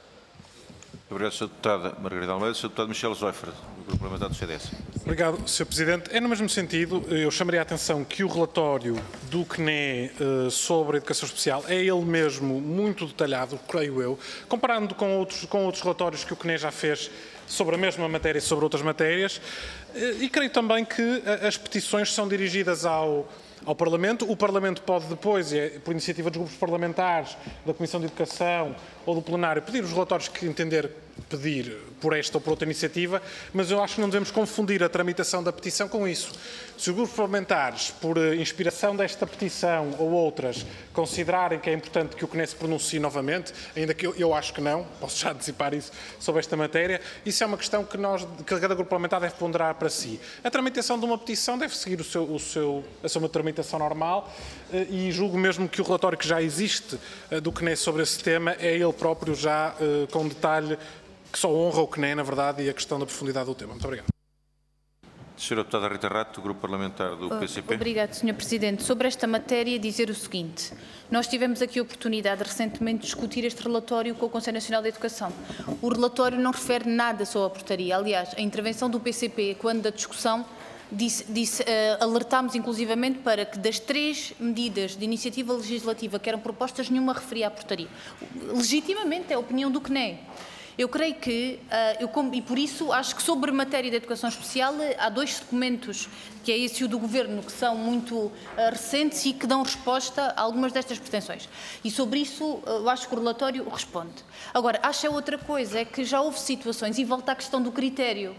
Obrigado, senhora Deputada Margarida Almeida. senhor Deputado Michel Zoifert, do Grupo Parlamentar do C D S. Obrigado, senhor Presidente. É no mesmo sentido, eu chamaria a atenção que o relatório do C N E eh, sobre a educação especial é ele mesmo muito detalhado, creio eu, comparando com outros, com outros relatórios que o C N E já fez sobre a mesma matéria e sobre outras matérias, eh, e creio também que as petições são dirigidas ao ao Parlamento. O Parlamento pode depois, por iniciativa dos grupos parlamentares, da Comissão de Educação ou do Plenário, pedir os relatórios que entender pedir por esta ou por outra iniciativa, mas eu acho que não devemos confundir a tramitação da petição com isso. Se os grupos parlamentares, por inspiração desta petição ou outras, considerarem que é importante que o C N E se pronuncie novamente, ainda que eu, eu acho que não, posso já antecipar isso sobre esta matéria, isso é uma questão que, nós, que cada grupo parlamentar deve ponderar para si. A tramitação de uma petição deve seguir o seu, o seu, a sua tramitação normal e julgo mesmo que o relatório que já existe do C N E sobre esse tema é ele próprio já com detalhe que só honra o C N E, na verdade, e a questão da profundidade do tema. Muito obrigado. Senhora Deputada Rita Rato, do Grupo Parlamentar do P C P. Obrigado, senhor Presidente. Sobre esta matéria, dizer o seguinte. Nós tivemos aqui a oportunidade recentemente de discutir este relatório com o Conselho Nacional de Educação. O relatório não refere nada sobre a portaria. Aliás, a intervenção do P C P, quando da discussão, disse, disse, uh, alertámos inclusivamente para que das três medidas de iniciativa legislativa que eram propostas, nenhuma referia à portaria. Legitimamente, é a opinião do C N E. Eu creio que, uh, eu, e por isso, acho que sobre matéria de educação especial há dois documentos, que é esse e o do Governo, que são muito uh, recentes e que dão resposta a algumas destas pretensões. E sobre isso, uh, eu acho que o relatório responde. Agora, acho é outra coisa, é que já houve situações, e volta à questão do critério,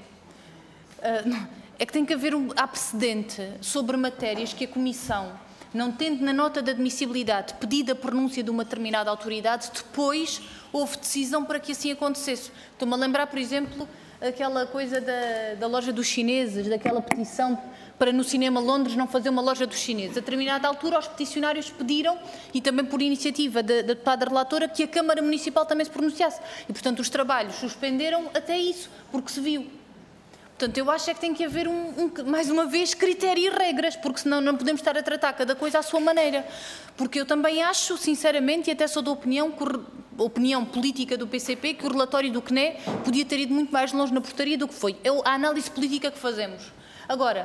uh, é que tem que haver um há precedente sobre matérias que a Comissão, não tendo na nota de admissibilidade pedido a pronúncia de uma determinada autoridade, depois houve decisão para que assim acontecesse. Estou-me a lembrar, por exemplo, aquela coisa da, da loja dos chineses, daquela petição para no Cinema Londres não fazer uma loja dos chineses. A determinada altura, os peticionários pediram, e também por iniciativa da, da deputada relatora, que a Câmara Municipal também se pronunciasse. E, portanto, os trabalhos suspenderam até isso, porque se viu. Portanto, eu acho é que tem que haver, um, um, mais uma vez, critério e regras, porque senão não podemos estar a tratar cada coisa à sua maneira. Porque eu também acho, sinceramente, e até sou da opinião, que, opinião política do P C P, que o relatório do C N E podia ter ido muito mais longe na portaria do que foi. É a análise política que fazemos. Agora,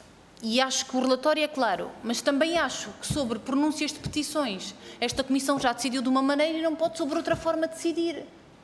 e acho que o relatório é claro, mas também acho que sobre pronúncias de petições, esta Comissão já decidiu de uma maneira e não pode sobre outra forma decidir.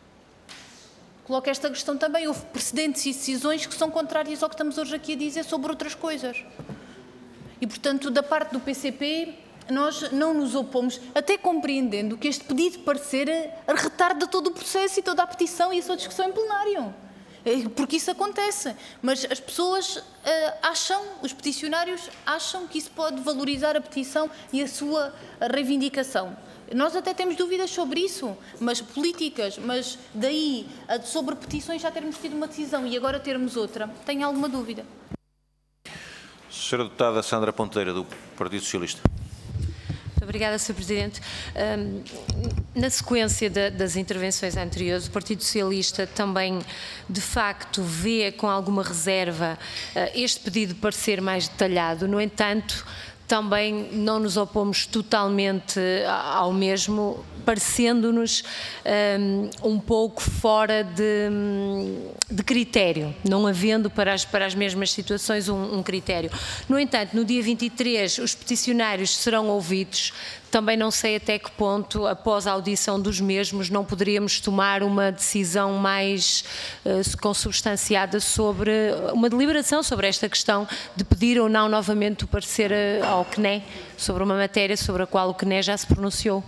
Coloco esta questão também. Houve precedentes e decisões que são contrárias ao que estamos hoje aqui a dizer sobre outras coisas. E, portanto, da parte do P C P, nós não nos opomos, até compreendendo que este pedido de parecer retarda todo o processo e toda a petição e a sua discussão em plenário. Porque isso acontece. Mas as pessoas uh, acham, os peticionários acham que isso pode valorizar a petição e a sua reivindicação. Nós até temos dúvidas sobre isso, mas políticas, mas daí sobre petições já termos tido uma decisão e agora termos outra, tenho alguma dúvida. Senhora Deputada Sandra Ponteira, do Partido Socialista. Muito obrigada, senhor Presidente. Um, na sequência de, das intervenções anteriores, o Partido Socialista também, de facto, vê com alguma reserva uh, este pedido de parecer mais detalhado. No entanto, também não nos opomos totalmente ao mesmo, parecendo-nos um, um pouco fora de, de critério, não havendo para as, para as mesmas situações um, um critério. No entanto, no dia vinte e três, os peticionários serão ouvidos. Também não sei até que ponto, após a audição dos mesmos, não poderíamos tomar uma decisão mais uh, consubstanciada sobre, uma deliberação sobre esta questão de pedir ou não novamente o parecer uh, ao C N E sobre uma matéria sobre a qual o C N E já se pronunciou.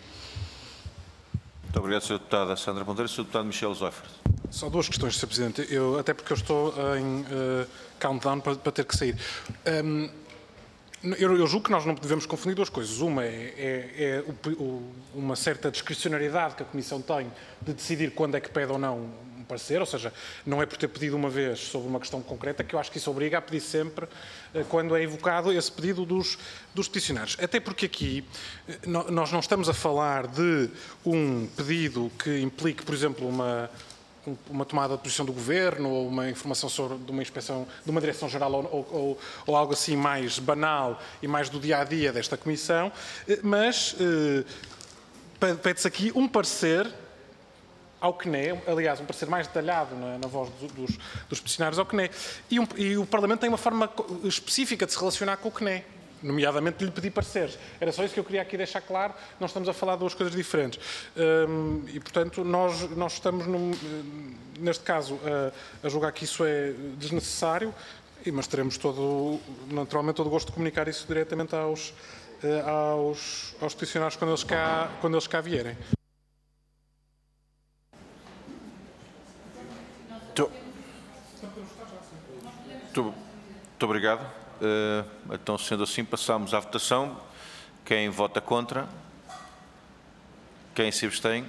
Muito obrigado, senhora Deputada Sandra Ponteira. senhor Deputado Michel Zoifert. Só duas questões, senhor Presidente, eu, até porque eu estou em uh, countdown para, para ter que sair. Um, Eu, eu julgo que nós não devemos confundir duas coisas. Uma é, é, é o, o, uma certa discricionariedade que a Comissão tem de decidir quando é que pede ou não um parecer, ou seja, não é por ter pedido uma vez sobre uma questão concreta que eu acho que isso obriga a pedir sempre quando é evocado esse pedido dos, dos peticionários. Até porque aqui nós não estamos a falar de um pedido que implique, por exemplo, uma... uma tomada de posição do Governo ou uma informação sobre de uma inspeção, de uma direção-geral ou, ou, ou algo assim mais banal e mais do dia-a-dia desta Comissão, mas eh, pede-se aqui um parecer ao C N E, aliás, um parecer mais detalhado na, na voz dos, dos peticionários ao C N E, e, um, e o Parlamento tem uma forma específica de se relacionar com o C N E. Nomeadamente de lhe pedir pareceres. Era só isso que eu queria aqui deixar claro, não estamos a falar de duas coisas diferentes. Um, e, portanto, nós, nós estamos, num, neste caso, a, a julgar que isso é desnecessário, mas teremos todo, naturalmente todo o gosto de comunicar isso diretamente aos, aos, aos peticionários quando eles cá, quando eles cá vierem. Muito, muito, muito obrigado. Uh, então, sendo assim, passamos à votação. Quem vota contra? Quem se abstém?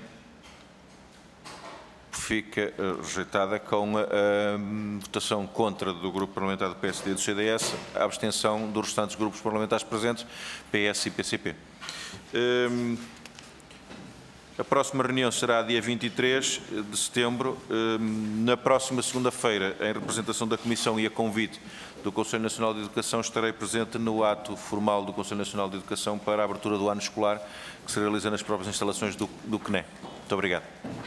Fica uh, rejeitada com a, a votação contra do Grupo Parlamentar do P S D e do C D S, a abstenção dos restantes grupos parlamentares presentes, P S e P C P. Uh, A próxima reunião será dia vinte e três de setembro. Na próxima segunda-feira, em representação da Comissão e a convite do Conselho Nacional de Educação, estarei presente no ato formal do Conselho Nacional de Educação para a abertura do ano escolar, que se realiza nas próprias instalações do, do C N E. Muito obrigado.